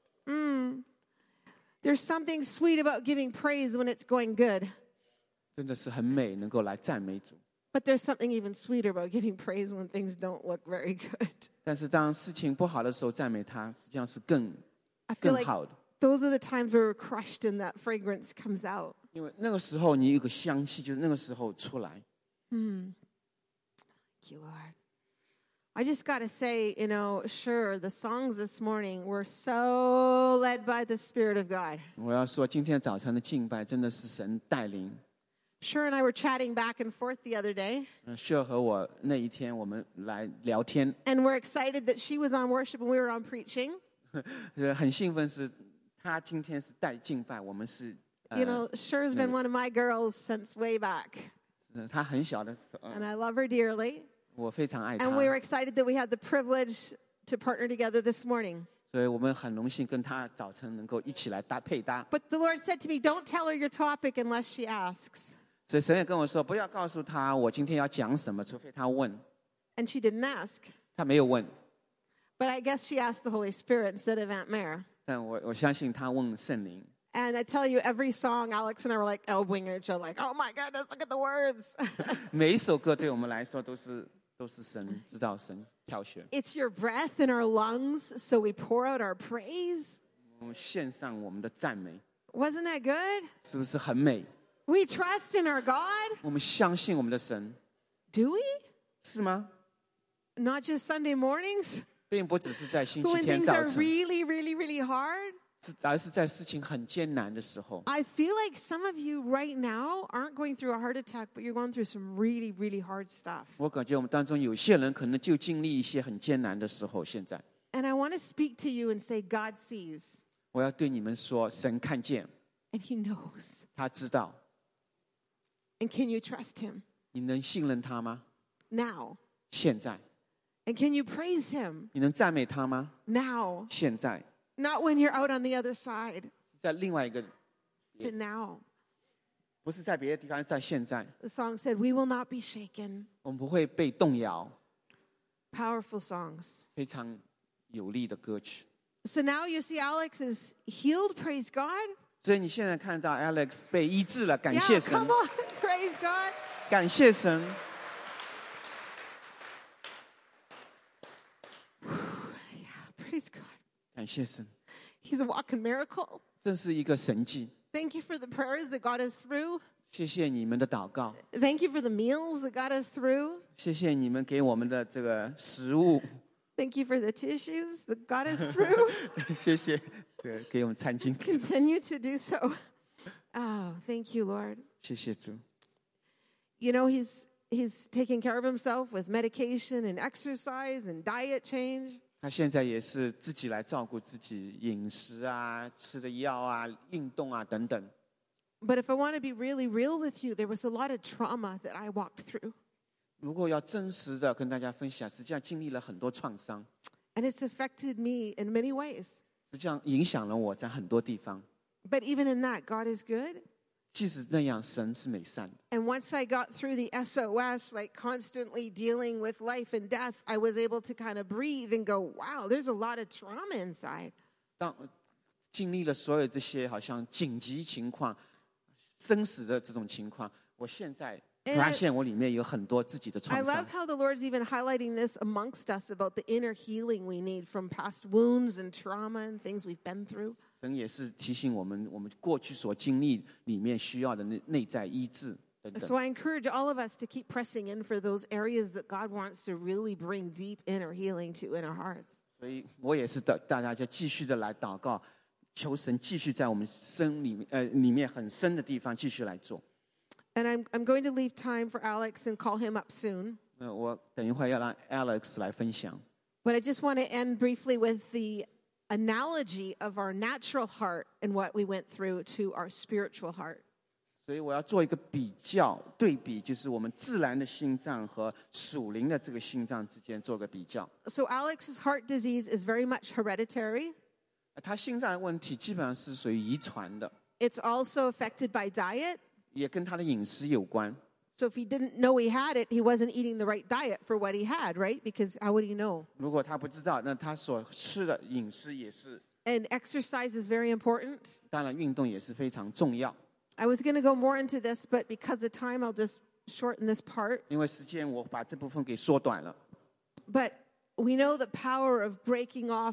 There's something sweet about giving praise when it's going good. 真的是很美，能够来赞美主。 But there's something even sweeter about giving praise when things don't look very good. 但是当事情不好的时候，赞美他，实际上是 I feel 更 like 好的。 those are the times where we're crushed and that fragrance comes out. 因为那个时候你有个香气，就是那个时候出来。 Thank you, Lord. I just got to say, you know, sure, the songs this morning were so led by the Spirit of God. 我要说，今天早晨的敬拜真的是神带领。 Sure and I were chatting back and forth the other day, 需要和我那一天我们来聊天， and we're excited that she was on worship and we were on preaching. 很兴奋是，他今天是带敬拜，我们是 You know, Sure's been one of my girls since way back, 他很小的时候， and I love her dearly. 我非常爱他 And，we were excited that we had the privilege to partner together this morning. 所以我们很荣幸跟他早晨能够一起来配搭。 But the Lord said to me, don't tell her your topic unless she asks. 所以神也跟我说，不要告诉他我今天要讲什么，除非他问。 And she didn't ask. 他没有问， But I guess she asked the Holy Spirit instead of Aunt Mare. 但我相信他问圣灵。 And I tell you, every song, Alex and I were like elbowing each other, like, oh my goodness, look at the words. 每一首歌对我们来说都是神知道神挑选。 It's your breath in our lungs, so we pour out our praise. 我们献上我们的赞美。 Wasn't that good? 是不是很美？ We trust in our God. 我们相信我们的神， Do we? 是吗？ Not just Sunday mornings 并不只是在星期 when 天 things 早 are 晨， really, really, really hard. 而是在事情很艰难的时候。 I feel like some of you right now aren't going through a heart attack, but you're going through some really, really hard stuff. 我感觉我们当中有些人可能就经历一些很艰难的时候。现在， And I want to speak to you and say, God sees 我要对你们说，神看见， and He knows. 他知道。 And can you trust Him 你能信任他吗？ now? 现在， And can you praise Him 你能赞美他吗？ now? 现在， Not when you're out on the other side, 是在另外一个， but now. 不是在别的地方，是在现在。 The song said, We will not be shaken. 我们不会被动摇。 Powerful songs. 非常有力的歌曲。 So now you see Alex is healed, praise God. 所以你现在看到 Alex 被医治了，感谢 Yeah, 神 come，on, praise God. 感谢神。 Praise God. 感谢神， He's a walking miracle. 这是一个神迹。 Thank you for the prayers that got us through. 谢谢你们的祷告， Thank you for the meals that got us through. 谢谢你们给我们的这个食物， Thank you for the tissues that got us through. 谢谢这个给我们餐巾纸， Continue to do so. Oh, thank you, Lord. 谢谢主。 You know, he's taking care of himself with medication and exercise and diet change. 他现在也是自己来照顾自己饮食啊、吃的药啊、运动啊等等。 But if I want to be really real with you, there was a lot of trauma that I walked through. 如果要真实的跟大家分享，实际上经历了很多创伤， And it's affected me in many ways. 实际上影响了我在很多地方。 But even in that, God is good. 即使那样，神是美善的。 And once I got through the SOS, like constantly dealing with life and death, I was able to kind of breathe and go, wow, there's a lot of trauma inside. 当经历了所有这些好像紧急情况、生死的这种情况，我现在发现我里面有很多自己的 I 创伤 love。how the Lord's even highlighting this amongst us about the inner healing we need from past wounds and trauma and things we've been through. 神也是提醒我们，我们过去所经历里面需要的内在医治等 So 等。 I encourage all of us to keep pressing in for those areas that God wants to really bring deep inner healing to in our hearts. 所以我也是大家就继续的来祷告，求神继续在我们里面很深的地方继续来做。 And I'm going to leave time for Alex and call him up soon. 我等一会儿要让 Alex 来分享。 But I just want to end briefly with the analogy of our natural heart and what we went through to our spiritual heart. 所以我要做一个比较对比，就是我们自然的心脏和属灵的这个心脏之间做个比较。 So Alex's heart disease is very much hereditary. 他心脏的问题基本上是属于遗传的， It's also affected by diet. 也跟他的饮食有关。 So if he didn't know he had it, he wasn't eating the right diet for what he had, right? Because how would he know? 如果他不知道，那他所吃的饮食也是， And exercise is very important. 当然运动也是非常重要。 I was going to go more into this, but because of time, I'll just shorten this part. 因为时间，我把这部分给缩短了。 But we know the power of breaking off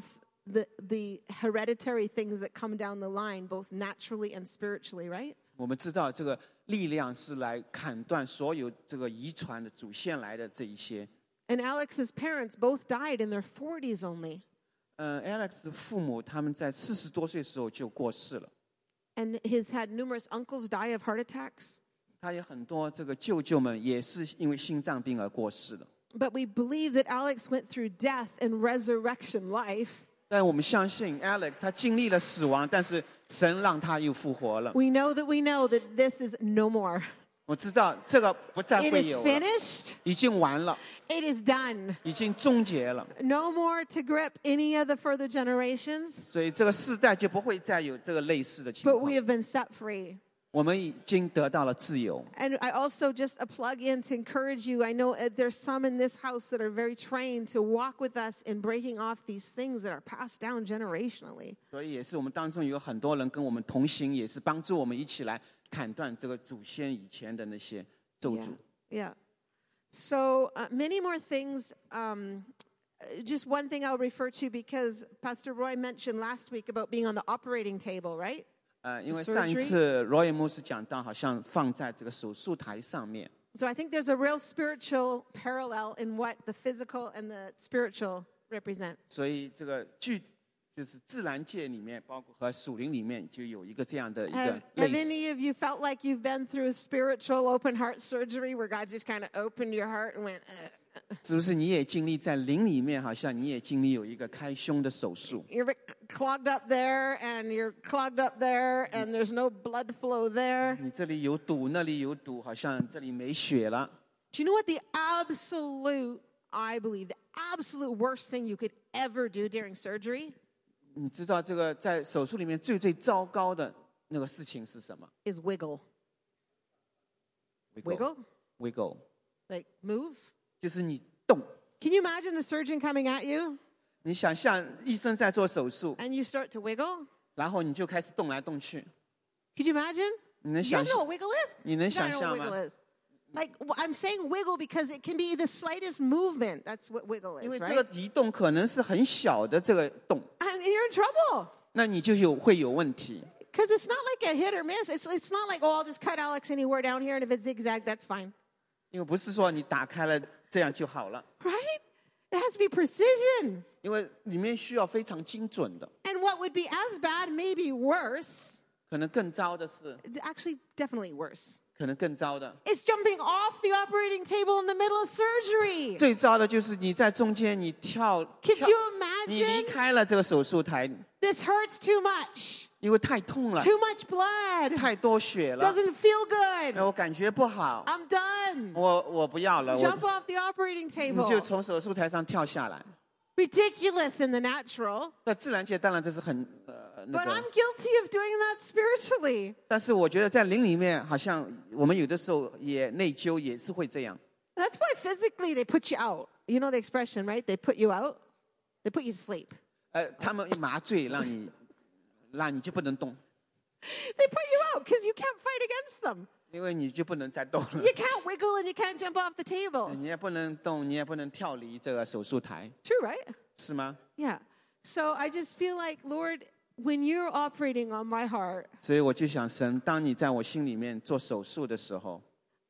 the hereditary things that come down the line, both naturally and spiritually, right? 我们知道这个力量是来砍断所有这个遗传的祖先来的这一些。 And Alex's parents both died in their 40s only. Alex 的父母他们在40多岁的时候就过世了。 And he's had numerous uncles die of heart attacks. 他有很多这个舅舅们也是因为心脏病而过世的。 But we believe that Alex went through death and resurrection life. 但我们相信 Alex 他经历了死亡，但是神让他又复活了。 We know that this is no more. 我知道这个不再 It 会 is 有了， finished. 已经完了， It is done. 已经终结了。 No more to grip any of the further generations. 所以这个世代就不会再有这个类似的情 But 况 we。have been set free. 我们已经得到了自由。 And I also just a plug in to encourage you. I know there's some in this house that are very trained to walk with us in breaking off these things that are passed down generationally. 所以也是我们当中有很多人跟我们同行，也是帮助我们一起来砍断这个祖先以前的那些咒 Yeah. 诅。 Yeah. So many more things. Just one thing I'll refer to because Pastor Roy mentioned last week about being on the operating table, right? 因为上一次 Roy 牧师讲到，好像放在这个手术台上面。 So I think there's a real spiritual parallel in what the physical and the spiritual represent. 所以这个就是自然界里面，包括和属灵里面，就有一个这样的一个 Have 类似。 any of you felt like you've been through a spiritual open heart surgery where God just kind of opened your heart and went, 是不是你也经历在灵里面，好像你也经历有一个开胸的手术？ you're a bit clogged up there and you're clogged up there and there's no blood flow there? 你这里有堵，那里有堵，好像这里没血了。 Do you know what the absolute, I believe, the absolute worst thing you could ever do during surgery 你知道这个在手术里面最糟糕的那个事情是什么 is wiggle? Wiggle? Wiggle Like move? 就是你动。 Can you imagine the surgeon coming at you 你想象医生在做手术， and you start to wiggle? 然后你就开始动来动去。 Could you imagine? 你能 You 想 guys know what wiggle is? 你能 You 想 gotta know 象 what 吗 wiggle is. Like, I'm saying wiggle because it can be the slightest movement. That's what wiggle 因 is, 为这 right? 个移动可能是很小的这个动， And you're in trouble 那你就会有问题。 because it's not like a hit or miss. It's not like, oh, I'll just cut Alex anywhere down here, and if it's zigzag, that's fine. 因为不是说你打开了这样就好了， Right? It has to be precision. 因为里面需要非常精准的。 And what would be as bad, maybe worse, 可能更糟的是， it's actually definitely worse, 可能更糟的， is jumping off the operating table in the middle of surgery. 最糟的就是你在中间你 Could 跳 you 你离 imagine? 开了这个手术台， This hurts too much. 因为太痛了， Too much blood. 太多血了， Doesn't feel good. 我感觉不好， I'm done. 我不要了， Jump off the operating 你就 table. 从手术台上跳下来。 Ridiculous in the natural. 在自然界当然这是很那 But I'm 个， guilty of doing that spiritually. 但是我觉得在灵里面，好像我们有的时候也内疚，也是会这样。 That's why physically they put you out. You know the expression, right? They put you out. They put you to sleep. 他们麻醉让你就不能动， They put you out because you can't fight against them. 因为你就不能再动了， You can't wiggle and you can't jump off the table. 你也不能动，你也不能跳离这个手术台， True, right? 是吗？ Yeah. So I just feel like, Lord, when you're operating on my heart, 所以我就想，神，当你在我心里面做手术的时候，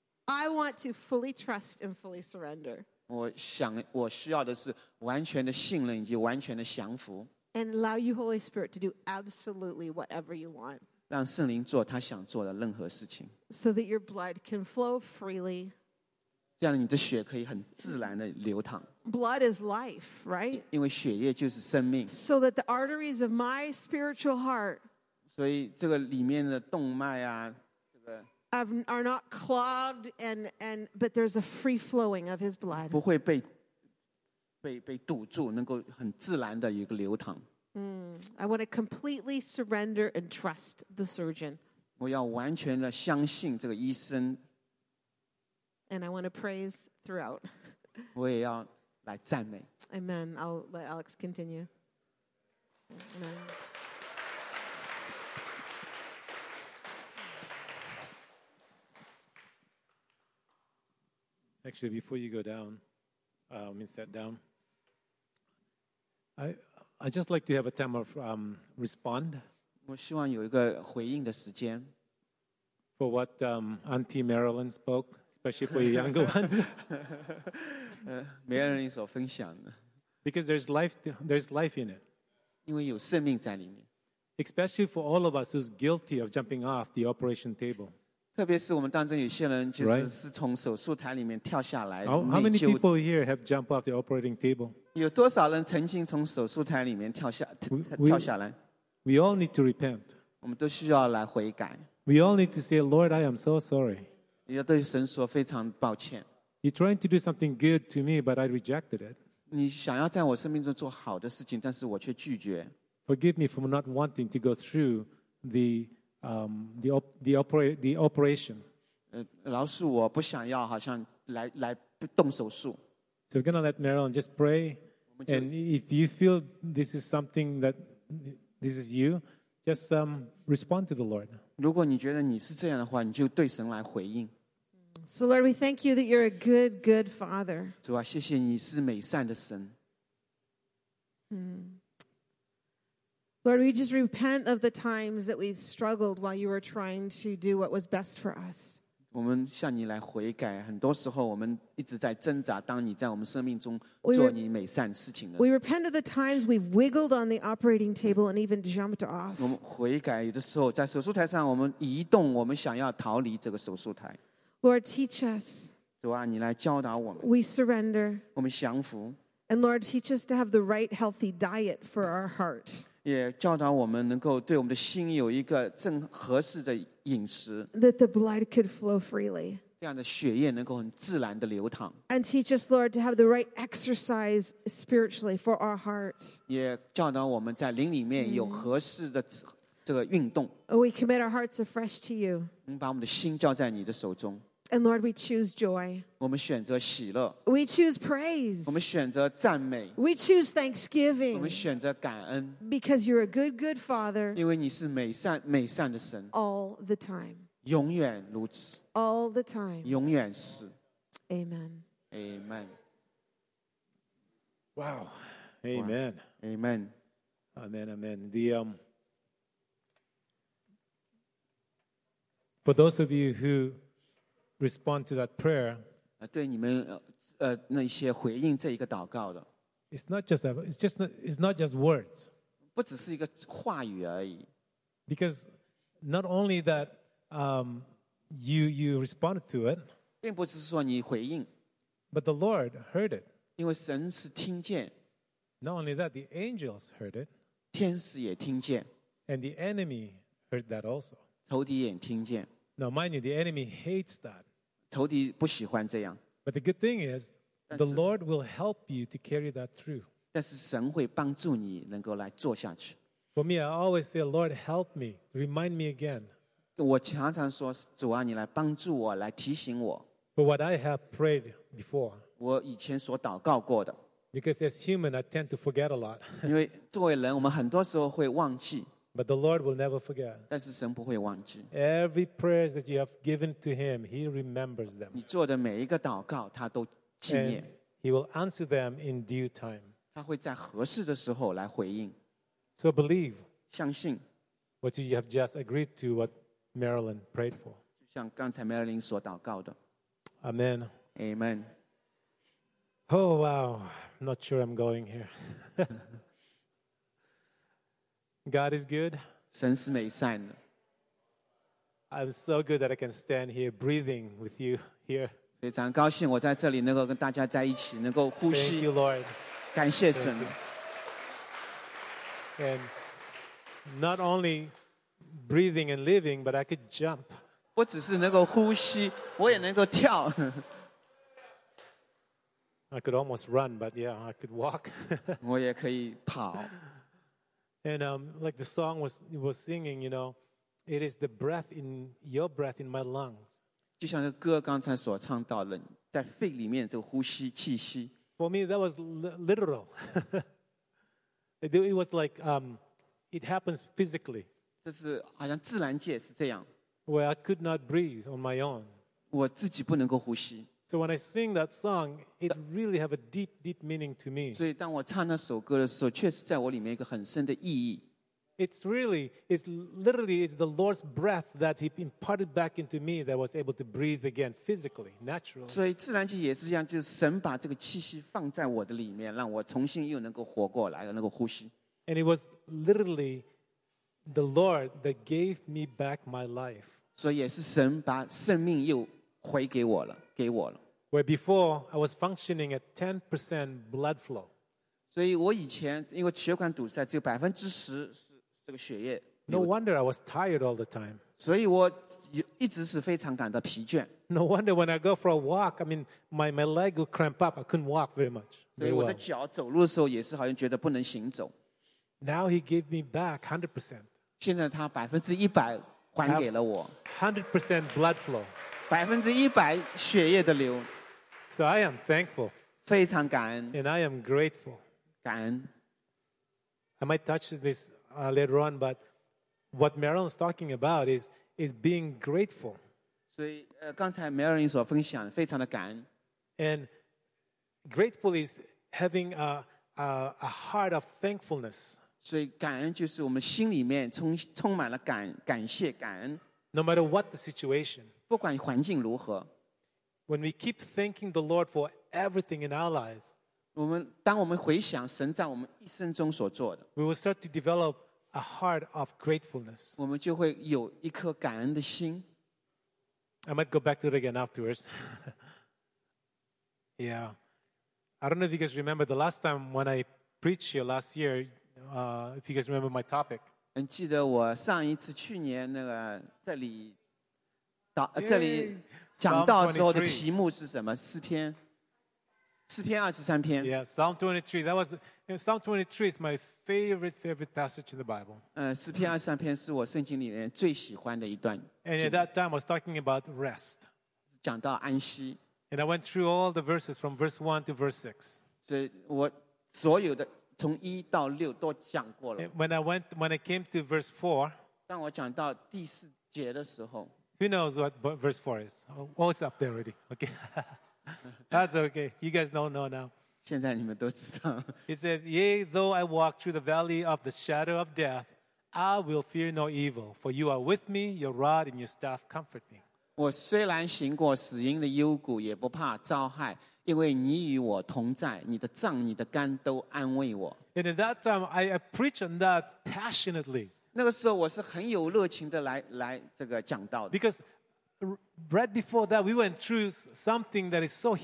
I want to fully trust and fully surrender 我需要的是完全的信任以及完全的降服， and allow you, Holy Spirit, to do absolutely whatever you want 让圣灵做他想做的任何事情， so that your blood can flow freely. 这样你的血可以很自然的流淌， Blood is life, right? 因为血液就是生命， So that the arteries of my spiritual heart 所以这个里面的动脉啊，这个 are not clogged but there's a free flowing of his blood. 不会被堵住，能够很自然的有一个流淌。 I want to completely surrender and trust the surgeon. 我要完全的相信这个医生， And I want to praise throughout. 我也要来赞美。 Amen. I'll let Alex continue. Amen. Actually, before you go down, sit down, I just like to have a time of respond 我希望有一个回应的时间， for what Auntie Marilyn spoke, especially for you younger ones, 梅尔人所分享的， because there's life in it, 因为有生命在里面。 especially for all of us who's guilty of jumping off the operation table. 特别是我们当中有些人，就 Right. 是从手术台里面跳下来， How 内 many 疚。 people here have jumped off the operating table? 有多少人曾经从手术台里面跳下来？ We all need to repent. 我们都需要来悔改， We all need to say, Lord, I am so sorry. 也要对神说非常抱歉。 You're trying to do something good to me, but I rejected it. 你想要在我生命中做好的事情，但是我却拒绝。 Forgive me for not wanting to go through the operation. 饶恕我不想要好像来动手术。 So we're going to let Marilyn just pray. And if you feel this is something that this is you, just respond to the Lord. 如果你觉得你是这样的话，你就对神来回应。 So, Lord, we thank you that you're a good, good Father. 主啊，谢谢你是美善的神。 Lord, we just repent of the times that we've struggled while you were trying to do what was best for us. 我们向你来悔改，很多时候我们一直在挣扎。当你在我们生命中做你美善事情的， We repent of the times we've wiggled on the operating table and even jumped off. 我们悔改，有的时候在手术台上我们移动，我们想要逃离这个手术台。 Lord, teach us. 主啊，你来教导我们， We surrender. 我们降服， And Lord, teach us to have the right healthy diet for our heart. 也教导我们能够对我们的心有一个正合适的饮食， That the blood could flow freely. 这样的血液能够很自然的流淌。 And teach us, Lord, to have the right exercise spiritually for our hearts. 也教导我们在灵里面有合适的这个运动。 We commit our hearts afresh to you. 把我们的心交在你的手中。 And Lord, we choose joy. 我们选择喜乐。 We choose praise. 我们选择赞美。 We choose 我们 thanksgiving. 选择感恩。 Because you're a good, good Father 因为你是美善的神， all the time. 永远如此， All the time. 永远是。 Amen. Amen. Wow. Amen. Amen. Amen. Amen. For those of you who respond to that prayer, 对你们那些回应这一个祷告的， it's not just words. 不只是一个话语而已。 Because not only that you responded to it, 并不是说你回应， but the Lord heard it. 因为神是听见， Not only that, the angels heard it, 天使也听见， and the enemy heard that also. 仇敌也听见。 Now, mind you, the enemy hates that. 仇敌不喜欢这样， But the good thing is, the Lord will help you to carry that through. 但是神会帮助你能够来做下去。 For me, I always say, Lord, help me, remind me again. 我常常说，主啊，你来帮助我，来提醒我， For what I have prayed before. 我以前所祷告过的。 Because as human, I tend to forget a lot. 因为作为人，我们很多时候会忘记， But the Lord will never forget. 但是神不会忘记。 Every prayer that you have given to Him, He remembers them. 你做的每一个祷告，他都纪 And 念， He will answer them in due time. 他会在合适的时候来回应。 So believe 相信， what you have just agreed to, what Marilyn prayed for. 就像刚才梅尔林所祷告的。 Amen. Amen。 Oh, wow. I'm not sure I'm going here. God is good. 神是美善的， I'm so good that I can stand here breathing with you here. 非常高兴我在这里能够跟大家在一起，能够呼 Thank 吸 you,。Lord. 感谢神 And not only breathing and living, but I could jump. 不只是能够呼吸，我也能够跳。 I could almost run, but yeah, I could walk. 我也可以跑。 And like the song was singing, it is the breath in your breath in my lungs. 就像这歌刚才所唱到的，在肺里面这个呼吸气息， For me, that was literal. It was like it happens physically, 这是好像自然界是这样， where I could not breathe on my own. 我自己不能够呼吸。 So when I sing that song, it really have a deep, deep meaning to me. 所以当我唱那首歌的时候，确实在我里面一个很深的意义。 It's literally the Lord's breath that He imparted back into me that was able to breathe again physically, naturally. 所以自然界也是这样，就是神把这个气息放在我的里面，让我重新又能够活过来，能够呼吸。 And it was literally the Lord that gave me back my life. 所以也是神把生命又回给我了，给我了。 Where before I was functioning at 10% blood flow. 所以我以前因为血管堵塞，只有10%是这个血液。 No wonder I was tired all the time. 所以我一直是非常感到疲倦。 No wonder when I go for a walk, I mean, my leg would cramp up. I couldn't walk very much. 所以 Very 我的 well. 脚走路的时候也是好像觉得不能行走。 Now He gave me back 100%. 现在他100%还给了我， 100% blood flow. 100%血液的流， So I am thankful 非常感恩， and I am grateful. 感恩。 I might touch this later on, but what Marilyn's talking about is being grateful. 所以刚才梅尔林所分享，非常的感恩。 And grateful is having a heart of thankfulness. 所以感恩就是我们心里面充满了感谢感恩。 No matter what the situation, 不管环境如何， when we keep thanking the Lord for everything in our lives, 当我们回想神在我们一生中所做的， we will start to develop a heart of gratefulness. 我们就会有一颗感恩的心。 I might go back to it again afterwards. Yeah. I don't know if you guys remember the last time when I preached here last year, if you guys remember my topic. 记得我上一次去年那个这里讲到的时候的题目是什么？诗篇23篇。 Yeah, Psalm 23. Psalm 23 is my favorite passage in the Bible. 诗篇23篇是我圣经里面最喜欢的一段。 And at that time, I was talking about rest. 讲到安息。 And I went through all the verses from verse 1 to verse 6. 所以我所有的从1到6都讲过了。 When I came to verse 4, 当我讲到第4节的时候 who knows what verse 4 is? Oh, it's up there already. Okay. That's okay. You guys don't know now. 现在你们都知道。 It says, Yea, though I walk through the valley of the shadow of death, I will fear no evil, for you are with me, your rod and your staff comfort me. 我虽然行过死荫的幽谷，也不怕遭害，因为你与我同在，你的杖、你的竿都安慰我。 And at that time, I preach on that passionately. 那个时候我是很有热情的来这个讲道的。 Because right before that, we went through something that is so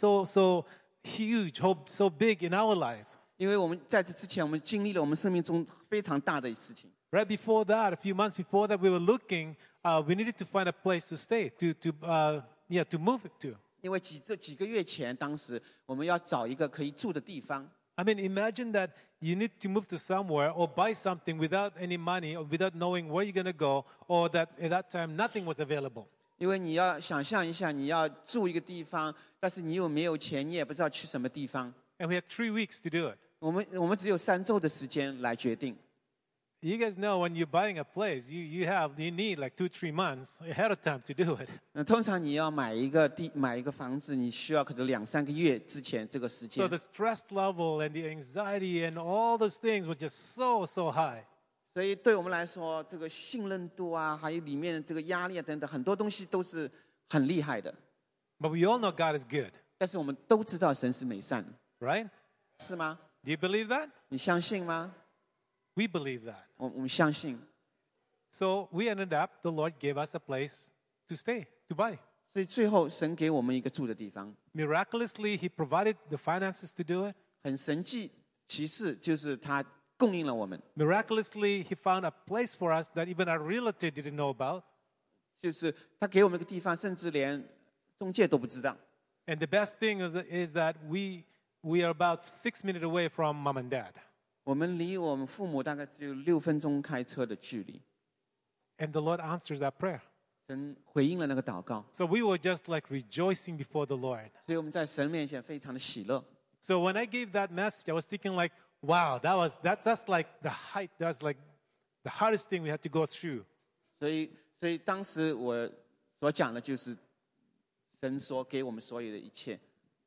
huge, so big in our lives. 因为我们在这之前，我们经历了我们生命中非常大的事情。 Right before that, a few months before that, we were looking. We needed to find a place to stay, to move it to. 因为几个月前，当时我们要找一个可以住的地方。 I mean, imagine that you need to move to somewhere or buy something without any money or without knowing where you're going to go, or that at that time nothing was available. 因为你要想象一下，你要住一个地方，但是你又没有钱，你也不知道去什么地方。 And we had 3 weeks to do it. 我们只有3周的时间来决定。 You guys know when you're buying a place, you need like 2-3 months ahead of time to do it. 通常你要买一个房子，你需要可能2-3个月之前这个时间。 So the stress level and the anxiety and all those things were just so high. 所以对我们来说，这个信任度啊，还有里面的这个压力啊等等，很多东西都是很厉害的。 But we all know God is good, 但是我们都知道神是美善的， right? 是吗？ Do you believe that? 你相信吗？ We believe that. 我们相信。 So we ended up, the Lord gave us a place to stay, to buy. 所以最后神给我们一个住的地方， Miraculously, He provided the finances to do it. 很神迹其事，就是他供应了我们， Miraculously, He found a place for us that even our realtor didn't know about. 就是他给我们一个地方，甚至连中介都不知道。 And the best thing is that we are about 6 minutes away from mom and dad. 我们离我们父母大概只有6分钟开车的距离。 And the Lord answers our prayer. 神回应了那个祷告， So we were just like rejoicing before the Lord. 所以我们在神面前非常的喜乐。 So when I gave that message, I was thinking like, wow, that's like the height, that's like the hardest thing we had to go through. 所以当时我所讲的就是神所给我们所有的一切。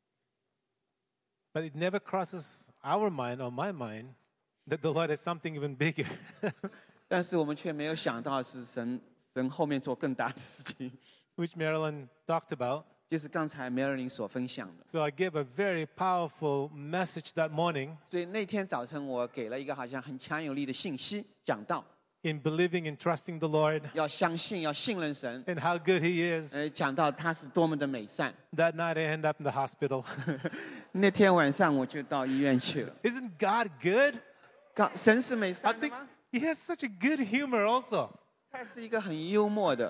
But it never crosses our mind or my mind that the Lord has something even bigger. 但是我们却没有想到是神后面做更大的事情， Which Marilyn talked about. 就是刚才梅尔林所分享的。 So I gave a very powerful message that morning 所以那天早晨我给了一个好像很强有力的信息，讲到 in believing and trusting the Lord 要相信、要信任神， and how good He is. 讲到他是多么的美善。 That night I ended up in the hospital. 那天晚上我就到医院去了。 Isn't God good? 神是美 I 善的 think 吗？ He has such a good humor also. 他是一个很幽默的。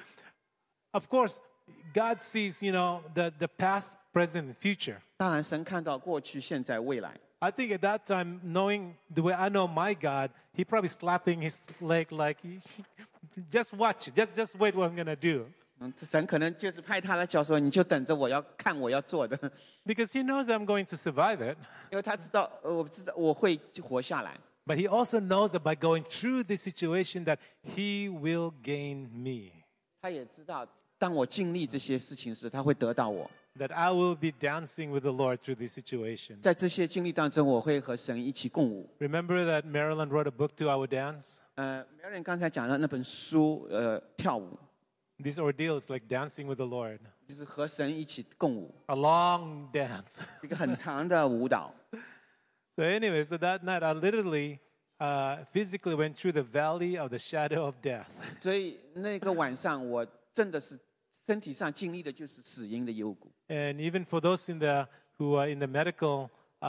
Of course, God sees, the past, present, and future. 当然，神看到过去、现在、未来。 I think at that time, knowing the way I know my God, He probably slapping His leg like, just watch, just wait what I'm going to do. 神可能就是拍他的脚说：“你就等着我要看我要做的。” Because He knows I'm going to survive it. 因为他知道，我知道我会活下来。 But He also knows that by going through this situation that He will gain me. 他也知道，当我经历这些事情时，他会得到我。 that I will be dancing with the Lord through this situation. 在这些经历当中，我会和神一起共舞。 Remember that Marilyn wrote a book to our dance? Marilyn 刚才讲的那本书，跳舞， This ordeal is like dancing with the Lord. 就是和神一起共舞， A long dance. 一个很长的舞蹈。 So anyway, so that night I literally physically went through the valley of the shadow of death. 所以那个晚上，我真的是身体上经历的就是死荫的幽谷。 And even for those who are in the medical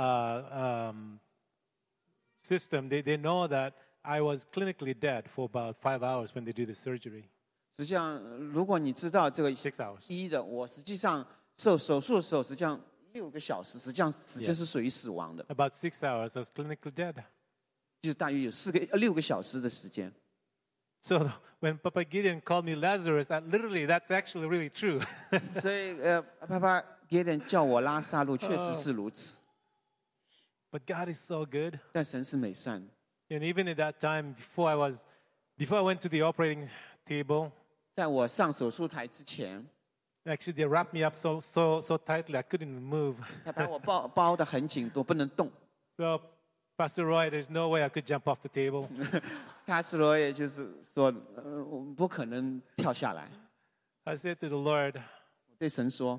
system, they know that I was clinically dead for about 5 hours when they do the surgery. 实际上，如果你知道这个 6 hours. 医的，我实际上受手术的时候，实际上6个小时，实际上是属于死亡的， About 6 hours, I was clinically dead. 就是大约有6个小时的时间。 So when Papa Gideon called me Lazarus, that's actually really true. 所以爸爸给点叫我拉萨路，确实是如此。 But God is so good. 但神是美善的。 And even at that time, before I went to the operating table, 在我上手术台之前， actually they wrapped me up so tightly I couldn't move. 他把我包得很紧，我不能动。 So Pastor Roy, there's no way I could jump off the table. 帕斯罗也就是说，我不可能跳下来。 I said to the Lord, 我对神说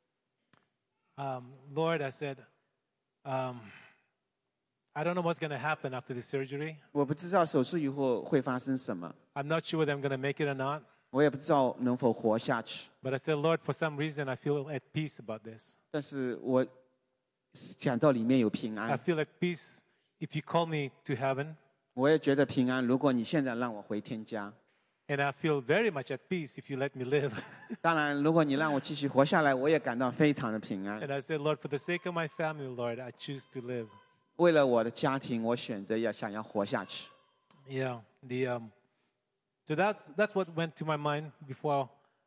Lord, I said, I don't know what's going to happen after the surgery. 我不知道手术以后会发生什么， I'm not sure whether I'm going to make it or not. 我也不知道能否活下去。 But I said, Lord, for some reason, I feel at peace about this. 但是我想到里面有平 I 安， feel at peace if you call me to heaven. 我也觉得平安。如果你现在让我回天家， And I feel very much at peace if you let me live. 当然，如果你让我继续活下来，我也感到非常的平安。 And I said, Lord, for the sake of my family, Lord, I choose to live. 为了我的家庭，我选择想要活下去。 Yeah. So that's what went to my mind before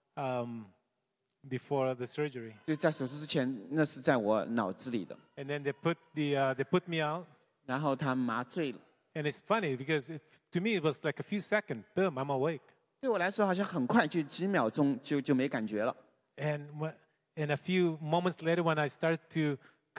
the surgery. 就在手术之前，那是在我脑子里的。 And then they put me out. 然后他麻醉了， And it's funny because to me it was like a few seconds. Boom, I'm awake. 对我来说好像很快，就几秒钟就没感觉了。 And a few moments later, when I started to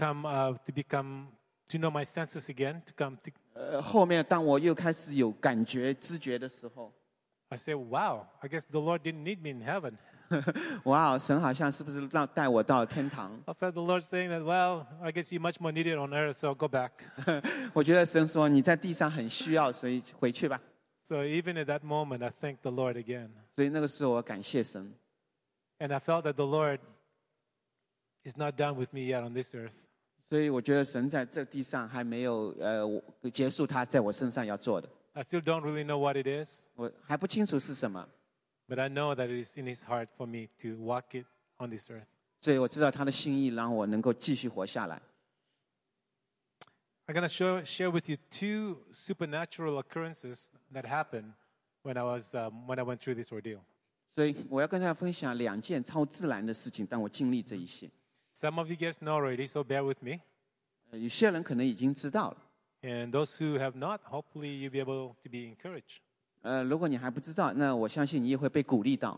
know my senses again, to 后面当我又开始有感觉、知觉的时候， I said, "Wow, I guess the Lord didn't need me in heaven." 哇，神好像是不是带我到天堂？ I felt the Lord saying that, "Well, I guess you're much more needed on earth, so go back." 我觉得神说你在地上很需要，所以回去吧。 So even at that moment, I thanked the Lord again, 所以那个时候我感谢神， and I felt that the Lord is not done with me yet on this earth. 所以我觉得神在这地上还没有结束他在我身上要做的。 I still don't really know what it is, 我还不清楚是什么， but I know that it is in His heart for me to walk it on this earth. 所以我知道他的心意，让我能够继续活下来。 I'm going to share with you 2 supernatural occurrences that happened when I went through this ordeal. 所以我要跟大家分享2件超自然的事情，但我经历这一些。 Some of you guys know already, so bear with me. 有些人可能已经知道了， And those who have not, hopefully you'll be able to be encouraged. 如果你还不知道，那我相信你也会被鼓励到。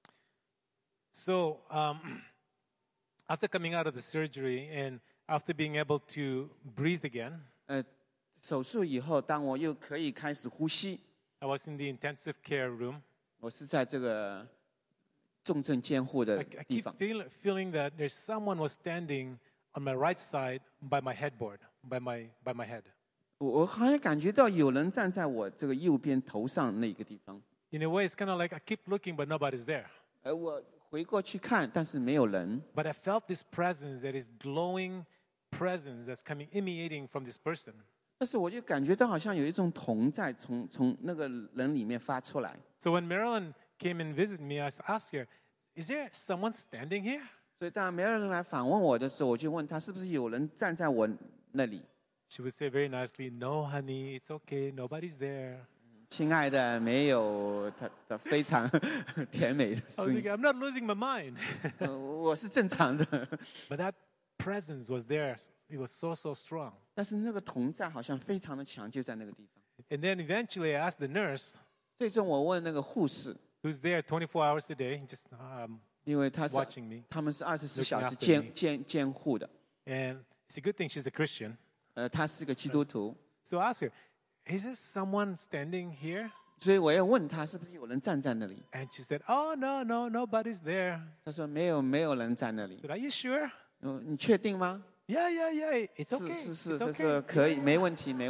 So after coming out of the surgery and after being able to breathe again, 手术以后，当我又可以开始呼吸， I was in the intensive care room. 我是在这个重症监护的 I 地 keep 方， feeling that there's someone was standing on my right side by my headboard, by my head. 我好像感觉到有人站在我这个右边头上那个地方。 In a way, it's kind of like I keep looking, but nobody's there. 我回过去看，但是没有人。 But I felt this presence, that is glowing presence that's emanating from this person. 但是我就感觉到好像有一种同在从那个人里面发出来。 So when Marilyn came and visited me, I asked her, "Is there someone standing here?" 所以当没有人来访问我的时候，我就问他是不是有人站在我那里。 She would say very nicely, "No, honey, it's okay. Nobody's there." 亲爱的，没有，他非常甜美的 I was 声音 thinking,。I'm not losing my mind. 我是正常的， But that presence was there. It was so strong. 但是那个同在好像非常的强，就在那个地方。 And then eventually I asked the nurse, 最终我问那个护士， who's there 24 hours a day, just 因为他们是24小时监护的。 And it's a good thing she's a Christian. 他是个基督徒。 So I asked her, is there someone standing here? 所以我要问他是不是有人站在那里。 And she said, "Oh no, nobody's there." 他说没有人在那里。 I said, "Are you sure?" 你确定吗？ Yeah, it's okay. 是可以，没问题。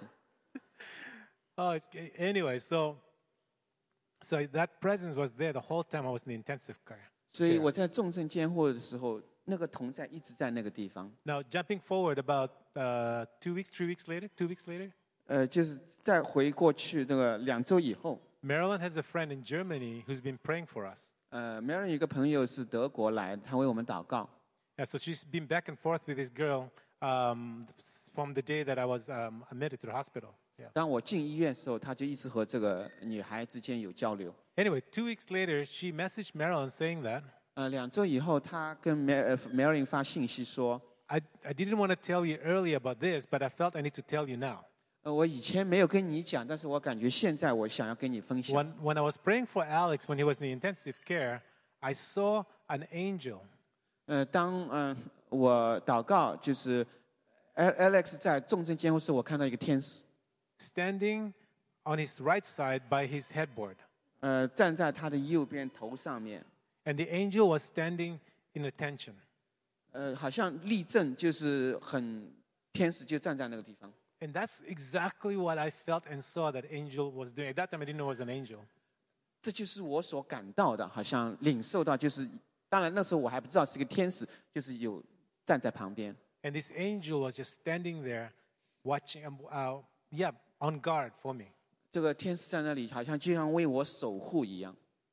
Oh, anyway, so that presence was there the whole time I was in the intensive care. 所以我在重症监护的时候，那个同在一直在那个地方。 Now jumping forward about 2 weeks later. 就是再回过去那个2周以后。 Marilyn has a friend in Germany who's been praying for us. Marilyn 有一个朋友是德国来，他为我们祷告。 So she's been back and forth with this girl from the day that I was admitted to the hospital. 当我进医院的时候，他就一直和这个女孩之间有交流。 Anyway, 2 weeks later, she messaged Marilyn saying that. 2周以后，他跟 Marilyn 发信息说 I didn't want to tell you earlier about this, but I felt I need to tell you now. 我以前没有跟你讲，但是我感觉现在我想要跟你分享。 When I was praying for Alex when he was in the intensive care, I saw an angel. 当我祷告，就是 Alex 在重症监护室，我看到一个天使 standing on his right side by his headboard. 站在他的右边头上面。 And the angel was standing in attention. 好像立正，就是天使就站在那个地方。 And that's exactly what I felt and saw that angel was doing. At that time, I didn't know it was an angel. 这就是我所感到的，好像领受到，就是当然那时候我还不知道是个天使，就是有站在旁边。 And this angel was just standing there, watching, on guard for me. 这个天使在那里，好像就像为我守护一样。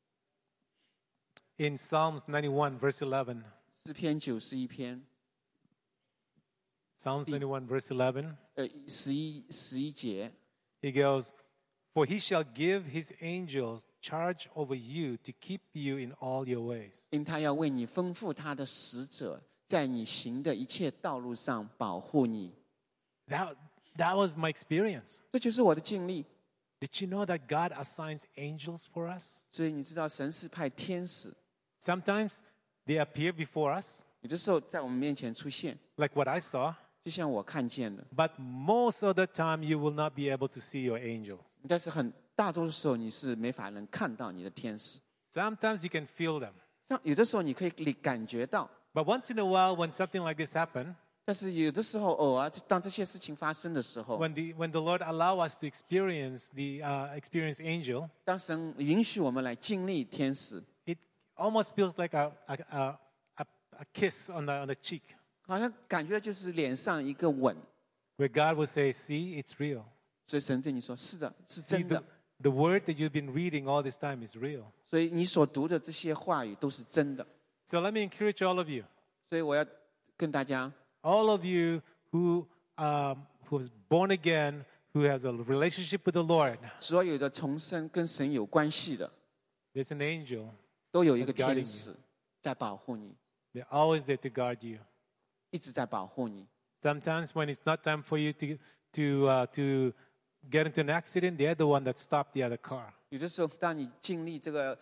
In Psalms 91, verse 11. 诗篇91篇。 Psalms 91, verse 11. 11节。 He goes, "For he shall give his angels charge over you to keep you in all your ways." 因他要为你吩咐他的使者，在你行的一切道路上保护你。 That was my experience. 这就是我的经历。 Did you know that God assigns angels for us? 所以你知道神是派天使。 Sometimes they appear before us. 有的时候在我们面前出现。 Like what I saw. 就像我看见的。 But most of the time, you will not be able to see your angels. 但是大多数时候你是没法能看到你的天使。 Sometimes you can feel them. 有的时候你可以感觉到。 But once in a while, when something like this happens, 但是有的时候偶尔当这些事情发生的时候 when the Lord allow us to experience angel, 当神允许我们来经历天使 it almost feels like a kiss on the cheek. 好像感觉就是脸上一个吻 Where God will say, "See, it's real." 所以神对你说是的，是真的。 The word that you've been reading all this time is real. 所以你所读的这些话语都是真的。 So let me encourage all of you. 所以我要跟大家 all of you who is born again, who has a relationship with the Lord. 所有的重生跟神有关系的 There's an angel 都有一个天使在保护你。 They're always there to guard you. 一直在保护你。 Sometimes when it's not time for you to get into an accident, they're the one that stopped the other car. 有的时候，当你经历这个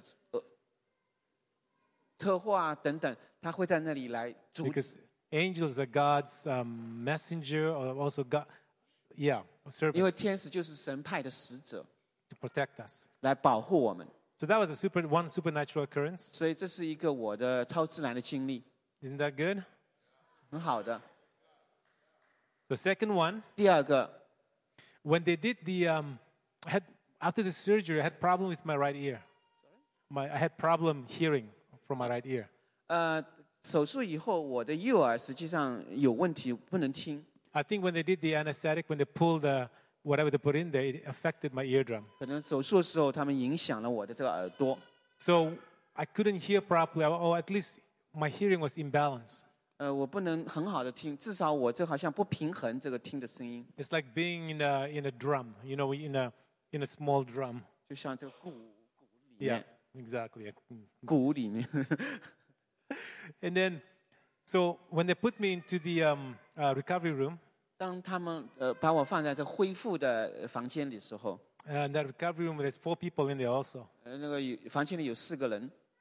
车祸啊等等，他会在那里来阻止。 Because angels are God's messenger, or also servant. 因为天使就是神派的使者 to protect us. 来保护我们。 So that was one supernatural occurrence. 所以这是一个我的超自然的经历。 Isn't that good? 很好的。 The second one. 第二个。 When they did after the surgery, I had problem with my right ear. I had problem hearing from my right ear. 手术以后，我的右耳实际上有问题，不能听。 I think when they did the anesthetic, when they pulled whatever they put in there, it affected my eardrum. 可能手术的时候，他们影响了我的这个耳朵。 So I couldn't hear properly, or at least my hearing was imbalanced. 我不能很好的听，至少我这好像不平衡这个听的声音。 It's like being in a drum, in a small drum. 就像这个鼓里面。 Yeah, exactly. 鼓里面。 And then, so when they put me into the recovery room, 当他们把我放在这恢复的房间里的时候 and that recovery room, there's 4 people in there also. 那个房间里有4个人。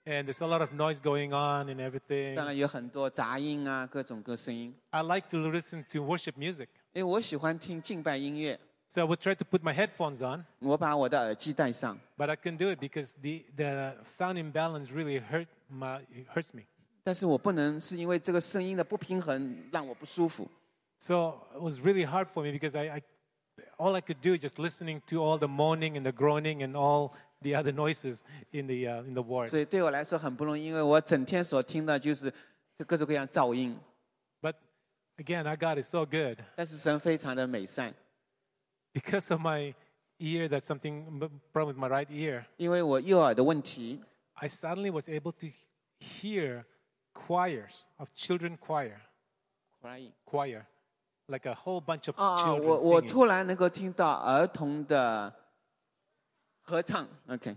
and there's a lot of noise going on and everything. 当然有很多杂音啊，各种各声音。 I like to listen to worship music. 因为我喜欢听敬拜音乐， So I would try to put my headphones on, 我把我的耳机戴上， but I couldn't do it because the sound imbalance really hurts me. 但是我不能是因为这个声音的不平衡让我不舒服。 So it was really hard for me because all I could do is just listening to all the moaning and the groaning and all the other noises in the ward. 所以对我来说很不容易，因为我整天所听的就是这各种各样噪音。 But again, our God is so good. 但是神非常的美善， Because of my ear, that's something problem with my right ear. 因为我右耳的问题， I suddenly was able to hear choirs of children choir, like a whole bunch of 啊， children 我 singing. 突然能够听到儿童的合唱。OK，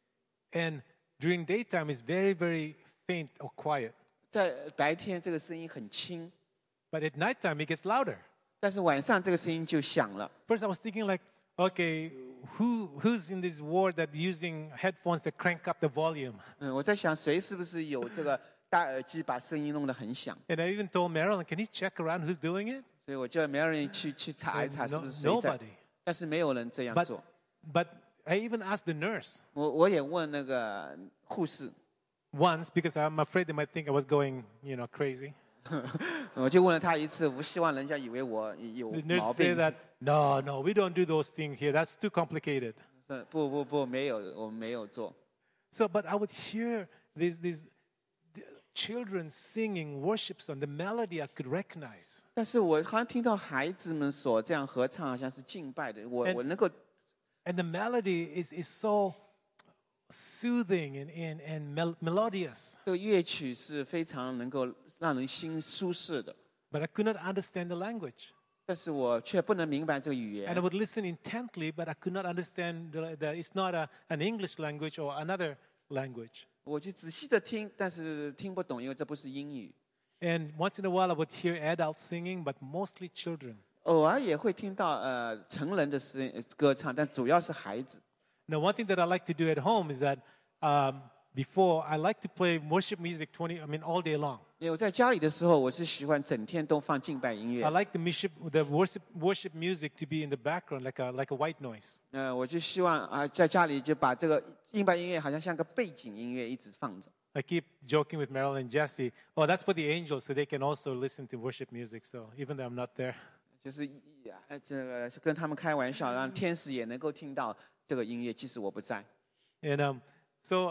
And during daytime, it's very, very faint or quiet. 在白天这个声音很轻， But at nighttime, it gets louder. 但是晚上这个声音就响了。 First, I was thinking like, okay, who's in this ward that using headphones that crank up the volume? 我在想谁是不是有这个戴耳机把声音弄得很响， And I even told Marilyn, can you check around who's doing it? 所以我叫 Mary 去查一查 And 是不是谁在， nobody. 但是没有人这样 But, 做。 but I even asked the nurse 我也问那个护士， once because I'm afraid they might think I was going, crazy. 我就问了他一次，我希望人家以为我有 The nurse 毛 said 病。 that, no, we don't do those things here. That's too complicated. 不，没有，我们没有做。 So, but I would hear these children singing worship song, the melody I could recognize. 但是我好像听到孩子们所这样合唱，好像是敬拜的。我能够 And the melody is so soothing and melodious. 这个乐曲是非常能够让人心舒适的， But I could not understand the language. 但是我却不能明白这个语 And I 言。 would listen intently, but I could not understand that it's not an English language or another language. 我就仔细的听，但是听不懂，因为这不是英语。 And once in a while, I would hear adults singing, but mostly children. 偶尔也会听到成人的歌唱，但主要是孩子。 Now, one thing that I like to do at home is that before I like to play worship music all day long. 因为我在家里的时候，我是喜欢整天都放敬拜音 I 乐。 like the worship music to be in the background, like a white noise. 我就希望在家里就把这个敬拜音乐好像像个背景音乐一直放着。 I keep joking with Marilyn and Jesse. Oh, that's for the angels, so they can also listen to worship music. So even though I'm not there. 就是这个跟他们开玩笑，让天使也能够听到这个音乐，即使我不在。 And so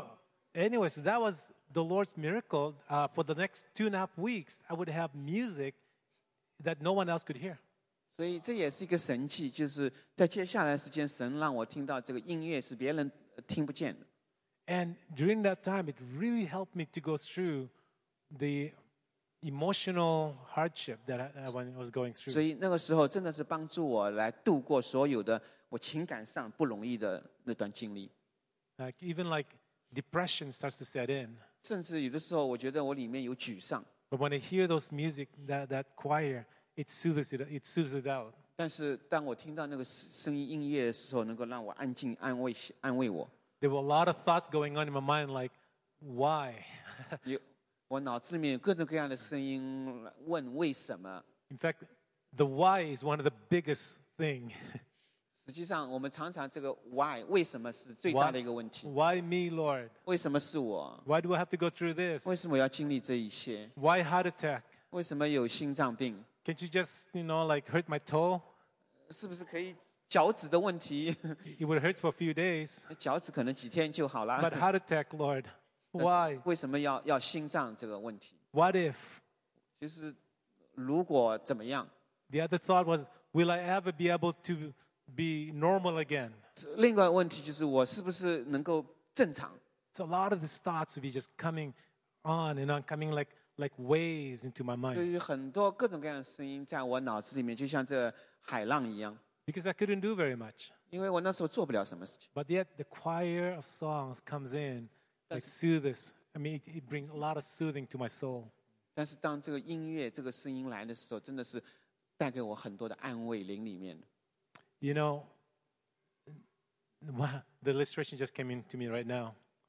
that was the Lord's miracle. For the next 2.5 weeks, I would have music that no one else could hear. 所以这也是一个神迹，就是在接下来的时间，神让我听到这个音乐是别人听不见的。 And during that time, it really helped me to go through the emotional hardship that I was going 所 through. 以那个时候真的是帮助我来度过所有的我情感上不容易的那段经历。 Even depression starts to set in. 甚至有的时候，我觉得我里面有沮丧。 But when I hear those music, that choir, it soothes it out. 但是当我听到那个声音音乐的时候，能够让我安静、安慰我。 There were a lot of thoughts going on in my mind, like, why? 我脑子里面有各种各样的声音，问为什么。 In fact, the why is one of the biggest thing. 实际上，我们常常这个 why 为什么是最大的一个问题。 Why me, Lord? 为什么是我？ Why do I have to go through this? 为什么要经历这一切？ Why heart attack? 为什么有心脏病？ Can't you just, hurt my toe? 是不是可以脚趾的问题？ It would hurt for a few days. 脚趾可能几天就好了。 But heart attack, Lord, why? 为什么要心脏这个问题？ What if? 就是如果怎么样？ The other thought was, will I ever be able to be normal again? 另外一个问题就是我是不是能够正常？ So a lot of these thoughts would be just coming on and on, coming like waves into my 所 mind. 以很多各种各样的声音在我脑子里面，就像这海浪一样。 Because I couldn't do very much. 因为我那时候做不了什么事情。 But yet the choir of songs comes in, soothes. It brings a lot of soothing to my soul. 但是当这个音乐、这个声音来的时候，真的是带给我很多的安慰，灵里面。 The illustration just came into me right now.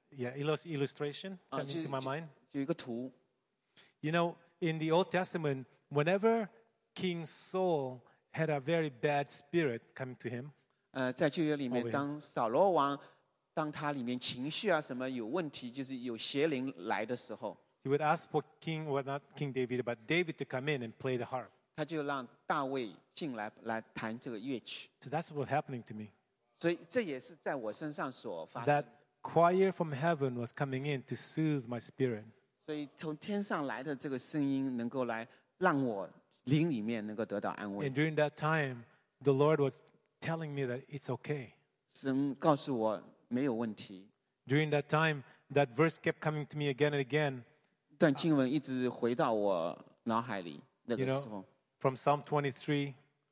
illustration coming to my mind. 有一个图， You know, in the Old Testament, whenever King Saul had a very bad spirit coming to him, 在旧约里面， Okay. 当扫罗王当他里面情绪啊什么有问题，就是有邪灵来的时候， he would ask for not King David, but David to come in and play the harp. 他就让大卫进来弹这个乐曲。 So that's what's happening to me. 所以这也是在我身上所发 That 生。 choir from heaven was coming in to soothe my spirit. 所以从天上来的这个声音，能够来让我灵里面能够得到安慰 And。during that time, the Lord was telling me that it's okay. 神告诉我没有问题。 During that time, that verse kept coming to me again and again. 但经文一直回到我脑海里，那 You 个 know, 时候， from Psalm 23,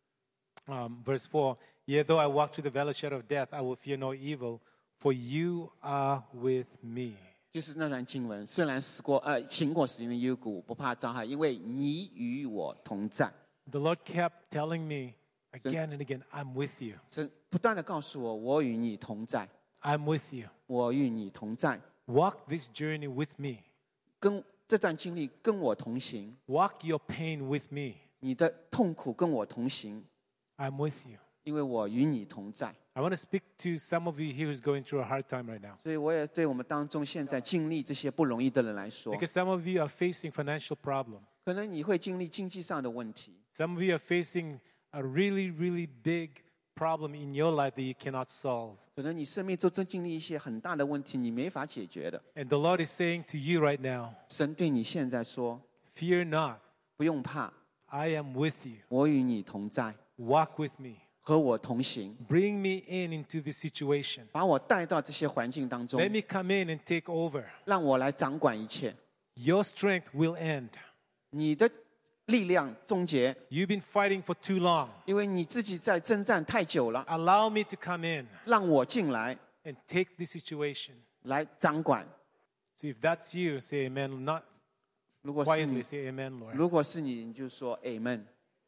verse 4, Yea, though I walk through the valley shadow of death, I will fear no evil, for you are with me. 就是那段经文，虽然行过死荫的幽谷，不怕遭害，因为你与我同在。 The Lord kept telling me again and again, I'm with you. 神不断的告诉我，我与你同在， I'm with you. 我与你同在， Walk this journey with me. 跟这段经历跟我同行， Walk your pain with me. 你的痛苦跟我同行， I'm with you. 因为我与你同在。 I want to speak to some of you here who's going through a hard time right now. 所以我也对我们当中现在经历这些不容易的人来说， Because some of you are facing financial problem. 可能你会经历经济上的问题， Some of you are facing a really, really big problem in your life that you cannot solve. 可能你生命中正经历一些很大的问题，你没法解决的。 And the Lord is saying to you right now, 神对你现在说， fear not, 不用怕， I am with you. 我与你同在， Walk with me. 和我同行， Bring me into this situation. 把我带到这些环境当中， Let me come in and take over. 让我来掌管一切。 Your strength will end. 你的力量终结， You've been fighting for too long. 因为你自己在征战太久了， Allow me to come in 让我进来 and take this situation. 来掌管。 So if that's you, say amen. Not 如果是 quietly 你， say amen, Lord. 如果是你，你就说 Amen，Amen。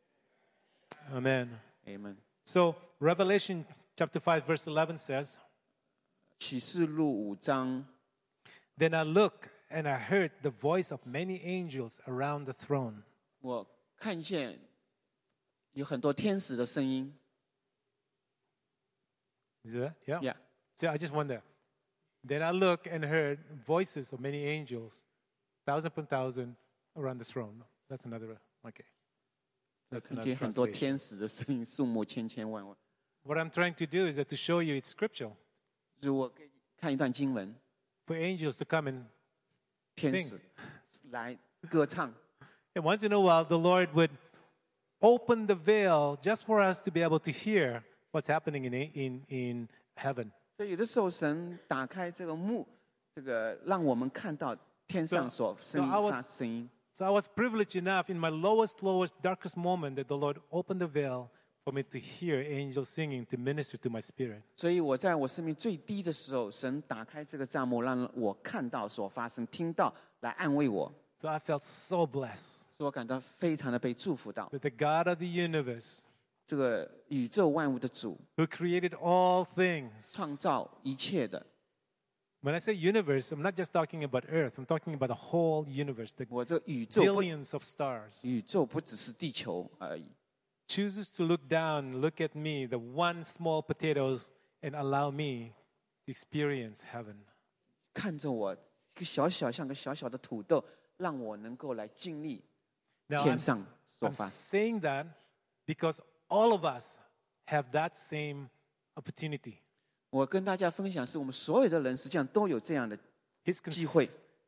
Amen. So Revelation chapter 5 verse 11 says, 启示录5章， Then I looked and I heard the voice of many angels around the throne. 我看见有很多天使的声音。 Is that? Yeah. Yeah. So I just wonder. Then I looked and heard voices of many angels, thousand upon thousand, around the throne. That's another. Okay. 我 That's 看 another 见很多 translation. 天使的声音，数目千千万万。 What I'm trying to do is that to show you it's scriptural 就是我给你看一段经文， for angels to come and 天 sing. 使来歌唱。 And once in a while, the Lord would open the veil just for us to be able to hear what's happening in heaven. 所以有的时候，神打开这个幕，这个让我们看到天上所 So 声音 I was- 发声音。 So I was privileged enough in my lowest, darkest moment that the Lord opened the veil for me to hear angels singing to minister to my spirit. 所以我在我生命最低的时候，神打开这个帐幕，让我看到所发生、听到，来安慰我， So I felt so blessed 所以我感到非常的被祝福到。 that the God of the universe, 这个宇宙万物的主， who created all things. 创造一切的。 When I say universe, I'm not just talking about Earth. I'm talking about the whole universe, the 我这个宇宙不， billions of stars. 宇宙不只是地球而已。 Chooses to look down, look at me, the one small potatoes, and allow me to experience heaven. 看着我，一个小小像个小小的土豆，让我能够来经历 Now, 天上所 I'm 发。 saying that because all of us have that same opportunity. 我跟大家分享，是我们所有的人实际上都有这样的， He's 机会。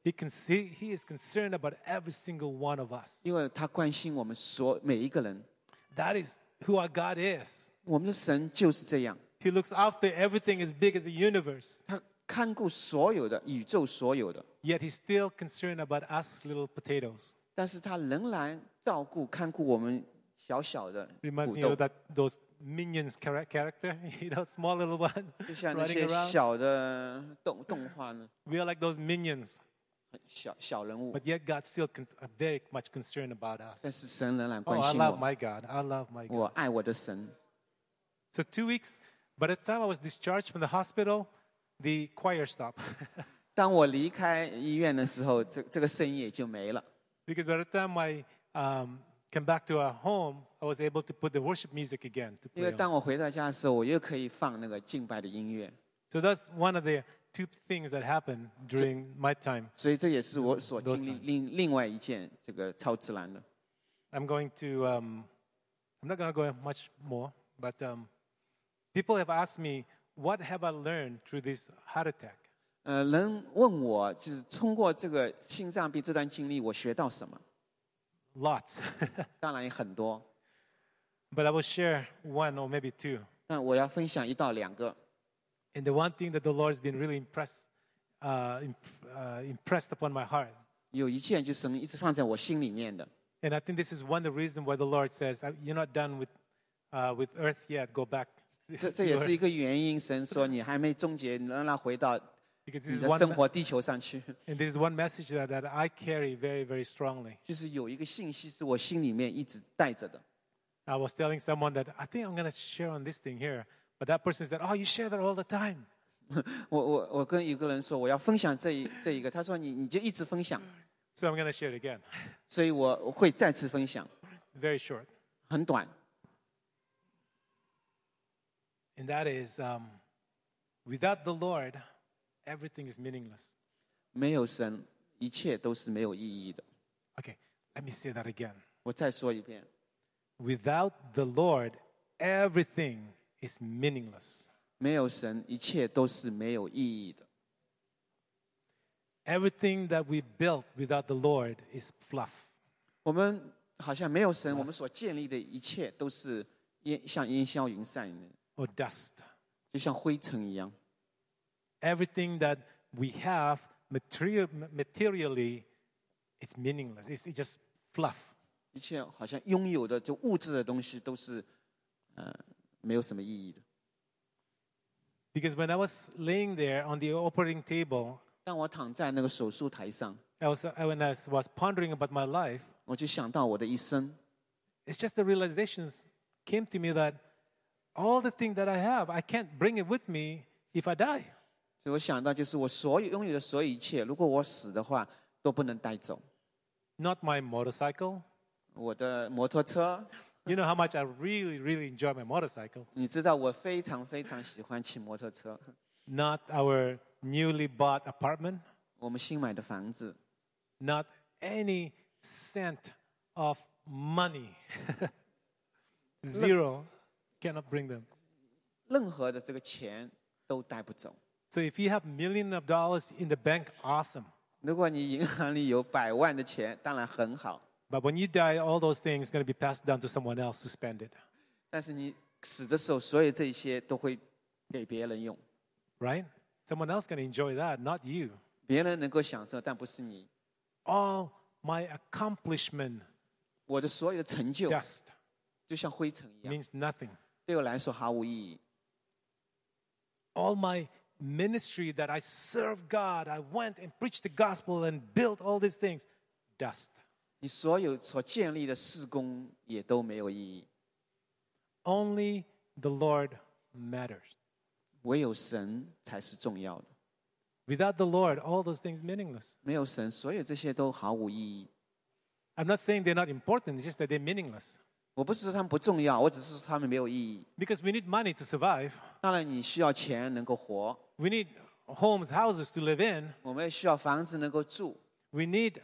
he is concerned about every single one of us. 因为他关心我们每一个人。 That is who our God is. 我们的神就是这样， He looks after everything as big as the universe, 他看顾所有的宇宙所有的， yet he's still concerned about us little potatoes. 但是他仍然照顾看顾我们小小的 Reminds 土 me of 豆， those minions character, small little ones 就像那 running 些 around. 小的动画呢， We are like those minions, 小人物 but，yet God still very much concerned about us. 但是神仍然 Oh, 关 I 心 love 我， my God. I love my 我 God. 爱我的神。 So 2 weeks, by the time I was discharged from the hospital, the choir stopped. 当我离开医院的时候，这个声音也就没了。 Because by the time I came back to our home, I was able to put the worship music again to 因 play 为 on. 当我回到家的时候，我又可以放那个敬拜的音乐。 So that's one of the two things that happened during my time. 所以这也是我所 Those 经历另外一件这个超自然的。 I'm going to, I'm not going to go much more, but people have asked me, what have I learned through this heart attack? 人问我，就是通过这个心脏病这段经历，我学到什么？ Lots. 当然也很多， But I will share one or maybe two. 但我要分享1到2个。 And the one thing that the Lord has been really impressed upon my heart. 有一件就是神一直放在我心里面的， And I think this is one of the reasons why the Lord says, you're not done with earth yet, go back. 这也是一个原因。神说你还没终结，你让他回到 Because 你 this is 的 one, 生活地球上去。 and this is one message that I carry very, very strongly. 就是有一个信息是我心里面一直带着的。 I was telling someone that I think I'm going to share on this thing here. But that person said, oh, you share that all the time. 我跟一个人说我要分享这一个，他说你就一直分享， So I'm going to share it again. 所以我会再次分享， Very short. 很短。 And that is, without the Lord, everything is meaningless. 没有神，一切都是没有意义的。 Okay, let me say that again. 我再说一遍， Without the Lord, everything is meaningless. 没有神，一切都是没有意义的。 Everything that we built without the Lord is fluff. 我们好像没有神，我们所建立的一切都是像烟消云散一样， Or dust. 就像灰尘一样。 Everything that we have materially, it's meaningless. It's just fluff. 一切好像拥有的就物质的东西都是没有什么意义的。 Because when I was laying there on the operating table, 当我躺在那个手术台上， when I was pondering about my life, 我就想到我的一生。 it's just the realizations came to me that all the things that I have, I can't bring it with me if I die. 所以我想到，就是我所有拥有的所有一切，如果我死的话，都不能带走。 Not my motorcycle. 我的摩托车， You know how much I really, really enjoy my motorcycle. 你知道我非常非常喜欢骑摩托车。 Not our newly bought apartment. 我们新买的房子， Not any cent of money. Zero. Cannot bring them. 任何的这个钱都带不走。 So if you have millions of dollars in the bank, awesome. 如果你银行里有100万的钱，当然很好。 But when you die, all those things are going to be passed down to someone else to spend it. 但是你死的时候，所有这些都会给别人用， Right? Someone else can enjoy that, not you. 别人能够享受，但不是你。 All my accomplishment, 我的所有的成就， dust, 就像灰尘一样， means nothing. 对我来说毫无意义。 All my ministry that I served God, I went and preached the gospel and built all these things, dust. 你所有所建立的事工也都没有意义， Only the Lord matters. 唯有神才是重要的。 Without the Lord, all those things meaningless. 没有神，所有这些都毫无意义。 I'm not saying they're not important, it's just that they're meaningless. 我不是说他们不重要，我只是说他们没有意义。 Because we need money to survive. 当然，你需要钱能够活， We need homes, houses to live in. 我们也需要房子能够住， We need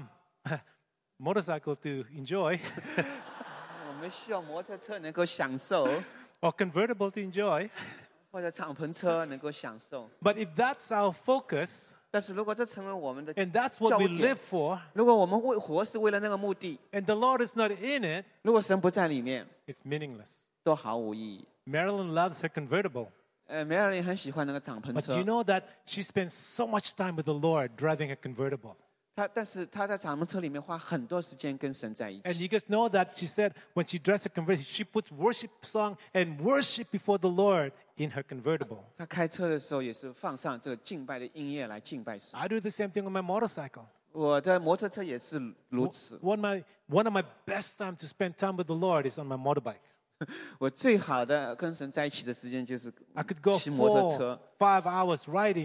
motorcycle to enjoy 我们需要摩托车能够享受， or convertible to enjoy. 或者敞篷车能够享受。 But if that's our focus 但是如果这成为我们的 and that's what 焦 we 点 live，for, 如果我们活是为了那个目的， and the Lord is not in it, 如果神不在里面， it's meaningless. 都毫无意义。 Marilyn loves her convertible. 梅尔林很喜欢那个敞篷 But 车 do you，know that she spends so much time with the Lord driving a convertible? 但是他在敞篷车里面花很多时间跟神在一 And 起。 you guys know that she said when she drives a convertible, she puts worship song and worship before the Lord in her convertible. 他开车的时候也是放上这个敬拜的音乐来敬拜神。 I do the same thing on my motorcycle. 我的摩托车也是如此。 One of my best time to spend time with the Lord is on my motorbike. 我最好的跟神在一起的时间就是 I could go 骑摩托 4, 车， 5 hours riding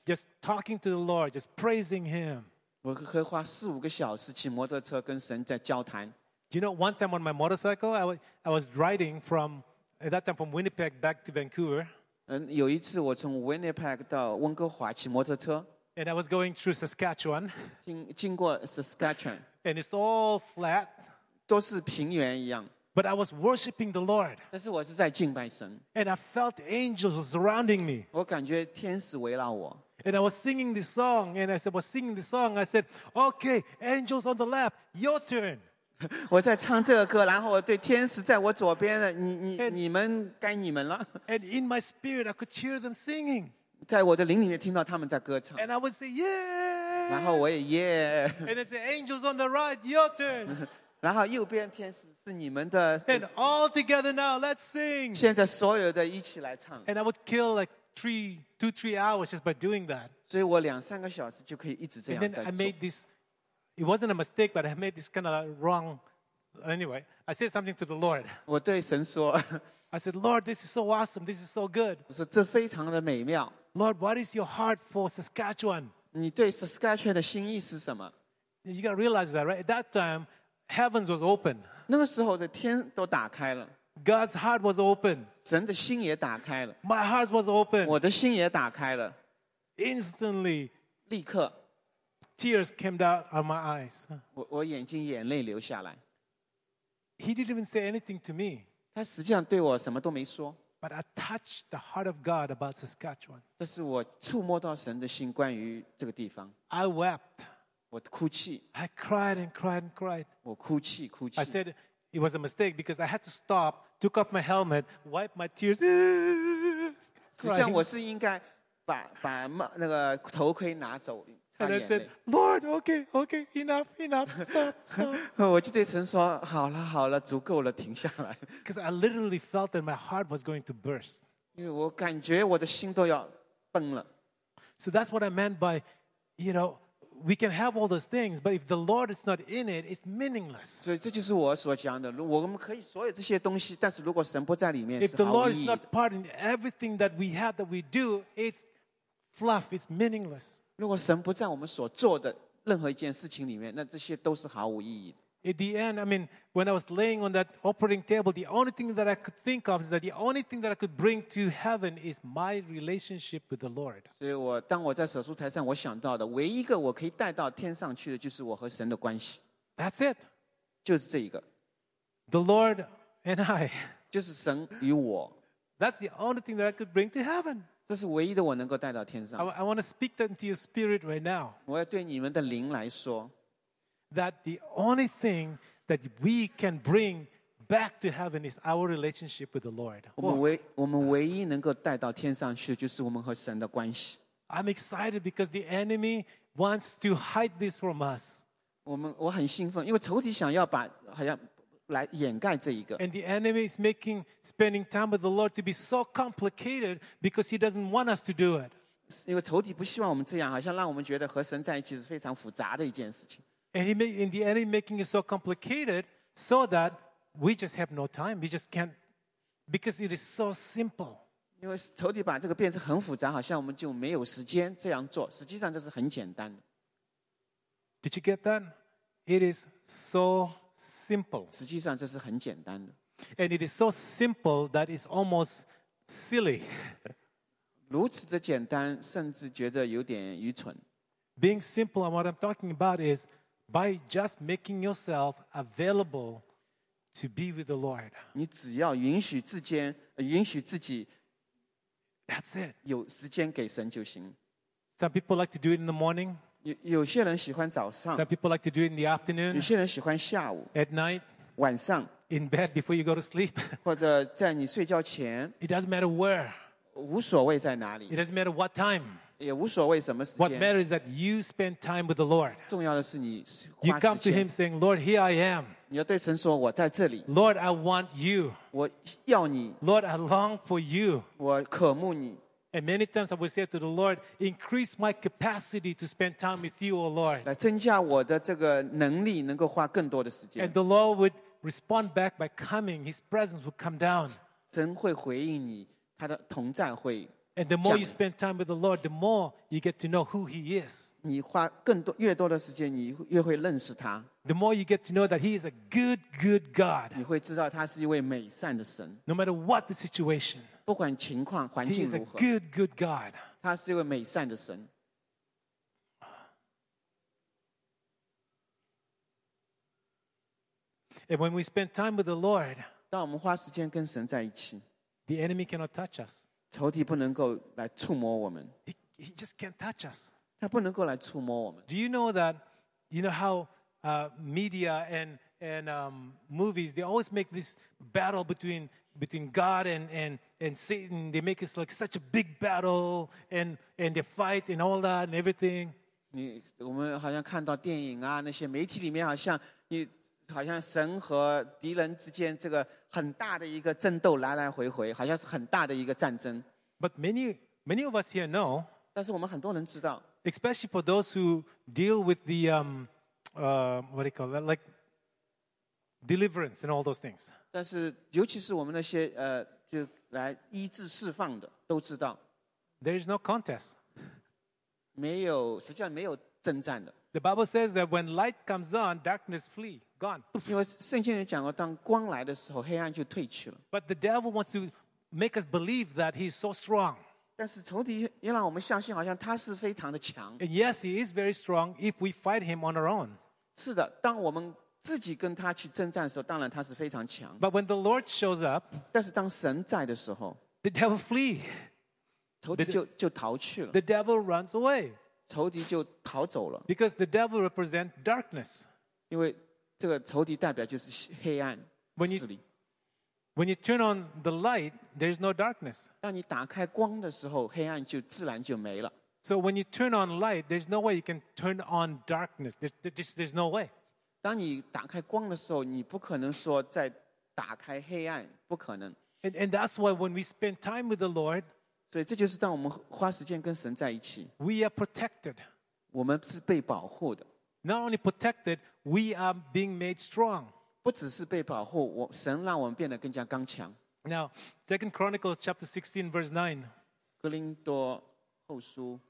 just talking to the Lord, just praising Him. 我可以花4-5个小时骑摩托车跟神在交谈。 You know, one time on my motorcycle, I was riding from at that time from Winnipeg back to Vancouver. 有一次我从 Winnipeg 到温哥华骑摩托车， And I was going through Saskatchewan, 经过 Saskatchewan， and it's all flat. 都是平原一样。 But I was worshiping the Lord, 但是我是在敬拜神， and I felt angels surrounding me. 我感觉天使围绕我。 And I was singing this song, and I was singing the song. I said, "Okay, angels on the left, your turn." 我在唱这个歌，然后我对天使在我左边的，你们该你们了。 And in my spirit, I could hear them singing. 在我的灵里面听到他们在歌唱， And I would say, "Yeah." 然后我也耶。 And they say, "Angels on the right, your turn." 然后右边天使是你们的， And all together now, let's sing. 现在所有的一起来唱。 And I would kill like 2-3 hours just by doing that. 所以我2-3个小时就可以一直这 And 样 then 在 I 做。 made this, it wasn't a mistake, but I made this kind of wrong. Anyway, I said something to the Lord. 我对神说， I said, "Lord, this is so awesome. This is so good. 我说这非常的美妙。 Lord, what is your heart for Saskatchewan?" 你对 Saskatchewan 的心意是什么？ You got to realize that, right? At that time, heavens was open. 那个时候的天都打开了， God's heart was open. 神的心也打开了， My heart was open. 我的心也打开了， Instantly, 立刻 tears came down on my eyes. 我眼泪流下来。 He didn't even say anything to me, 他实际上对我什么都没说， but I touched the heart of God about Saskatchewan. 但是我触摸到神的心，关于这个地方， I wept. 我哭泣， I cried and cried and cried. 我哭泣。 I said it was a mistake because I had to stop, took off my helmet, wiped my tears. 实际上 crying. 我是应该把那个头盔拿走，擦 And I 眼 said, 泪。 "Lord, okay, enough, stop, stop." 我就对神说：“好了，足够了，停下来。 Because I literally felt that my heart was going to burst. ” 因为我感觉我的心都要崩了。 So that's what I meant by, we can have all those things, but if the Lord is not in it, it's meaningless. 所以这就是我所讲的，我们可以所有这些东西，但是如果神不在里面， If 是 the 毫无 Lord 意 is 义的 not。part in everything that we have, that we do, it's fluff, it's meaningless. 如果神不在我们所做的任何一件事情里面，那这些都是毫无意义的。 At the end, when I was laying on that operating table, the only thing that I could think of is that the only thing that I could bring to heaven is my relationship with the Lord. 所以当我在手术台上，我想到的唯一一个我可以带到天上去的，就是我和神的关系， That's it. 就是这一个， The Lord and I. 就是神与我， That's the only thing that I could bring to heaven. 这是唯一的我能够带到天 I 上。 want to speak that into your spirit right now. 我要对你们的灵来说， That the only thing that we can bring back to heaven is our relationship with the Lord. 我们唯一能够带到天上去的，就是我们和神的关系。 I'm excited because the enemy wants to hide this from us. 我很兴奋，因为仇敌想要好像来掩盖这一个。 And the enemy is making spending time with the Lord to be so complicated because he doesn't want us to do it. 因为仇敌不希望我们这样，好像让我们觉得和神在一起是非常复杂的一件事情。 And the enemy making it so complicated so that we just have no time. We just can't, because it is so simple. 因为仇敌把这个变成很复杂，好像我们就没有时间这样做。实际上这是很简单的。 Did you get that? It is so simple. 实际上这是很简单的， And it is so simple that it's almost silly. 如此的简单，甚至觉得有点愚蠢。 Being simple, and what I'm talking about is by just making yourself available to be with the Lord. 你只要允许自己 That's it. 有时间给神就行。 Some people like to do it in the morning. 有些人喜欢早上， Some people like to do it in the 有 afternoon, 些人喜欢下午、 at night, 晚上， in bed before you go to sleep. 或者在你睡觉前， It doesn't matter where. 无所谓在哪 It 里， doesn't matter what time. 也无所谓什么时 What 间。 matters is that you spend time with the Lord. 重要的是你 You 花 come 时 to Him 间， saying, Lord, here I am. 你要对神说：“我在这里， Lord, I want you. 我要你， Lord, I long for you. 我渴慕你。” And many times I would say to the Lord, increase my capacity to spend time with you, O Lord. 来增加我的这个能力，能够花更多的时 And 间。 the Lord would respond back by coming. His presence would come down. 神会回应你，他的同在会 And the more you spend time with the Lord, the more you get to know who He is. 你花越多的时间，你越会认识他。 The more you get to know that He is a good, good God. 你会知道他是一位美善的神， No matter what the situation, 不管情况环 He 境 is a 如何， good, good God. 他是一位美善的神。 And when we spend time with the Lord, 当我们花时间跟神在一起， the enemy cannot touch us. 仇敌不能够来触摸我们， He just can't touch us. 他不能够来触摸我们。 Do you know that, you know how media and movies, they always make this battle between God and Satan. They make it like such a big battle and they fight and all that and everything. 我们好像看到电影啊，那些媒体里面好像神和敌人之间这个很大的一个争斗，来来回回，好像是很大的一个战争。 But many of us here know, 但是我们很多人知道， especially for those who deal with the what do you call that, like deliverance and all those things. 但是尤其是我们那些就来医治释放的，都知道 There is no contest. 实际上没有征战的， The Bible says that when light comes on, darkness flee, gone. 因为圣经里讲过，当光来的时候，黑暗就退去了。 But the devil wants to make us believe that he's so strong. 但是仇敌也让我们相信，好像他是非常的强。 And yes, he is very strong if we fight him on our own. 是的，当我们自己跟他去征战的时候，当然他是非常强。 But when the Lord shows up, 但是当神在的时候， the devil flee. 仇敌就逃去了， The devil runs away 仇敌就逃走了， because the devil represents darkness. 因为这个仇敌代表就是黑暗 When you- 势力。 When you turn on the light, there's no darkness. 当你打开光的时候，黑暗就自然就没了。 So when you turn on light, there's no way you can turn on darkness. There's no way. 当你打开光的时候，你不可能说再打开黑暗，不可能。 And that's why when we spend time with the Lord, 所以这就是当我们花时间跟神在一起， we are protected. 我们是被保护的， Not only protected, we are being made strong. 不只是被保护，神让我们变得更加刚强。 Now, 2 Chronicles chapter 16, verse 9. 哥林多后书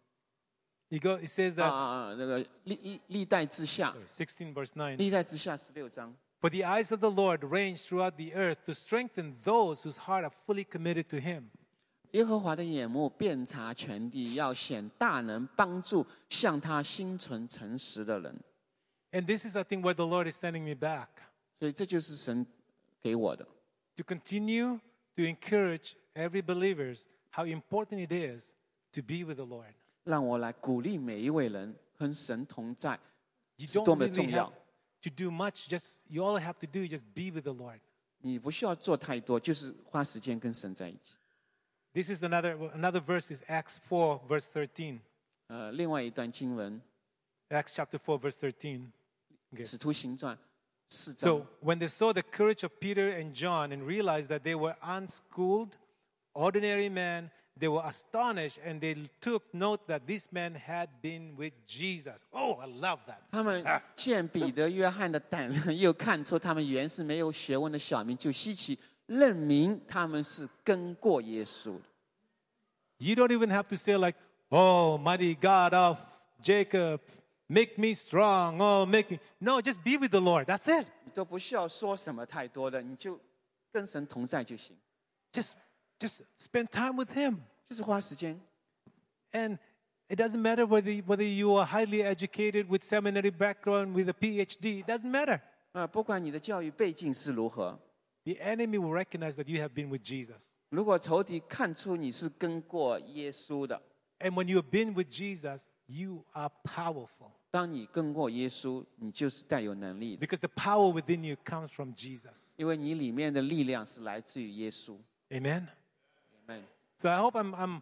It says that, 那个历代之下， 16 verse 9. 历代之下16章。 For the eyes of the Lord range throughout the earth to strengthen those whose heart are fully committed to him. 耶和华的眼目遍察全地，要显大能，帮助向他心存诚实的人。 And this is, I think, where the Lord is sending me back. 所以这就是神给我的， To continue to encourage every believer how important it is to be with the Lord. 让我来鼓励每一位人跟神同在， You 是 don't 多么 really 重 have 要。 to do much. You all have to do is just be with the Lord. 你不需要做太多，就是花时间跟神在一起。 This is another verse is Acts 4, verse 13. 另外一段经文， Acts chapter 4, verse 13. 《使徒行传》4 So 章。 when they saw the courage of Peter and John and realized that they were unschooled, ordinary men, they were astonished and they took note that these men had been with Jesus. Oh, I love that. 他们见彼得、约翰的胆量，又看出他们原是没有学问的小民，就稀奇，认明他们是跟过耶稣的。 You don't even have to say like, oh, mighty God of Jacob, make me strong. Oh, make me. No, just be with the Lord. That's it. 你都不需要说什么太多的，你就跟神同在就行， Just spend time with him. 就是花时间。 And it doesn't matter whether you are highly educated with seminary background, with a PhD. It doesn't matter. 不管你的教育背景是如何， The enemy will recognize that you have been with Jesus. 如果仇敌看出你是跟过耶稣的， And when you have been with Jesus, you are powerful. 当你跟过耶稣，你就是带有能力的， Because the power within you comes from Jesus. 因为你里面的力量是来自于耶稣。 Amen? Amen. So I hope I'm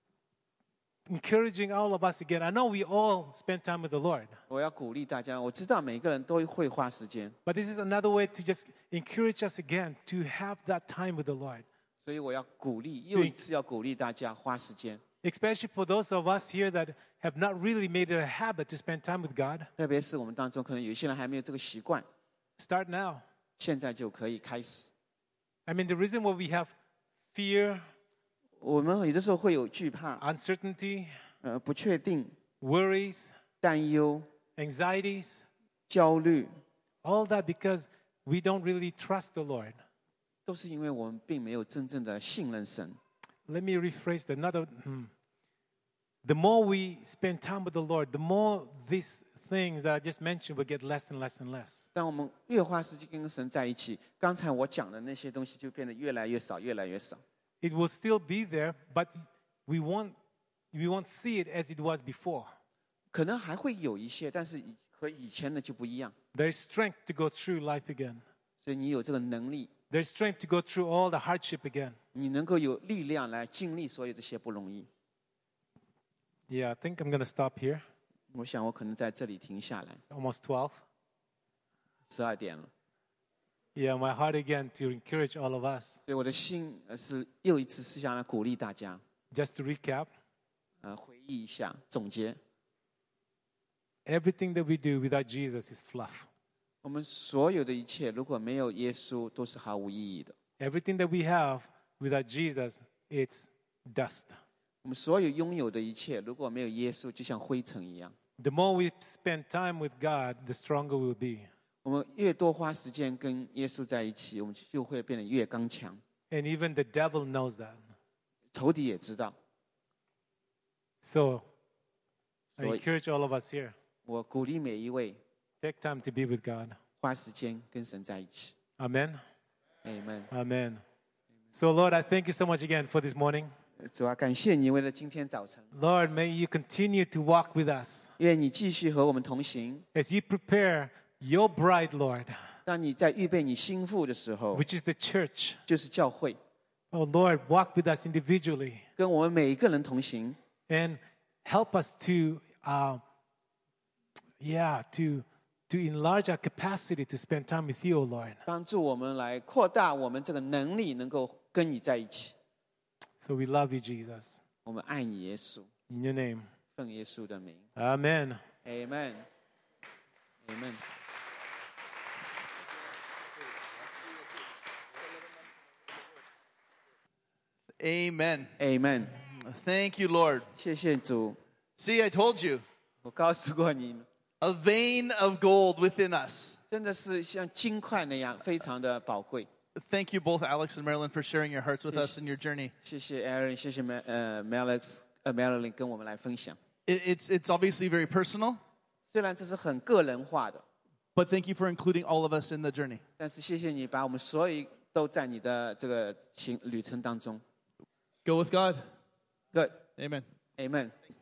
encouraging all of us again. I know we all spend time with the Lord. 我要鼓励大家，我知道每个人都会花时间， But this is another way to just encourage us again to have that time with the Lord. 所以我要鼓励，又一次要鼓励大家花时间， Especially for those of us here that have not really made it a habit to spend time with God. 特别是我们当中可能有些人还没有这个习惯， Start now. 现在就可以开始。 I mean, the reason why we have fear 我们有的时候会有惧怕、 uncertainty, 不确定、 worries, 担忧、 anxieties, 焦虑， all that because we don't really trust the Lord. 都是因为我们并没有真正的信任神。 Let me rephrase that. The more we spend time with the Lord, the more these things that I just mentioned will get less and less and less. 当我们越花时间跟神在一起，刚才我讲的那些东西就变得越来越少，越来越少。 It will still be there, but we won't see it as it was before. 可能还会有一些，但是和以前的就不一样。 There is strength to go through life again. 所以你有这个能力， There is strength to go through all the hardship again. 你能够有力量来经历所有这些不容易。 Yeah, I think I'm going to stop here. 我想我可能在这里停下来， Almost 12. 12点了。 Yeah, my heart again to encourage all of us. 所以我的心是又一次是想来鼓励大家， Just to recap, 回忆一下，总结。 everything that we do without Jesus is fluff. 我们所有的一切，如果没有耶稣，都是毫无意义的。 Everything that we have without Jesus, it's dust. 我们所有拥有的一切，如果没有耶稣，就像灰尘一样。 The more we spend time with God, the stronger we'll be. 我们越多花时间跟耶稣在一起，我们就会变得越刚强。 And even the devil knows that. 仇敌也知道。 So I 所以 encourage all of us here, 我鼓励每一位 take time to be with God. 花时间跟神在一起。 Amen. Amen。 Amen. So Lord, I thank you so much again for this morning. 主啊，感谢你为了今天早晨， Lord, may you continue to walk with us 愿你继续和我们同行。 as you prepare your bride, Lord, 当你在预备你心腹的时候， which is the church. 就是教会， Oh Lord, walk with us individually 跟我们每一个人同行， and help us to enlarge our capacity to spend time with you, oh Lord. 帮助我们来扩大我们这个能力，能够跟你在一起。 So we love you, Jesus. 我们爱你，耶稣， In your name. 奉耶稣的名 Amen. ，Amen。Amen。 Amen. Amen。 Thank you, Lord. 谢谢主。 See, I told you, 我告诉过你， a vein of gold within us. 真的是像金块那样，非常的宝贵。 Thank you both, Alex and Marilyn, for sharing your hearts with us in your journey. 谢谢 Aaron， 谢谢Marilyn 跟我们来分享。 It's obviously very personal, 虽然这是很个人化的， but thank you for including all of us in the journey. 但是谢谢你把我们所有都在你的这个旅程当中。 Go with God. Good. Amen. Amen.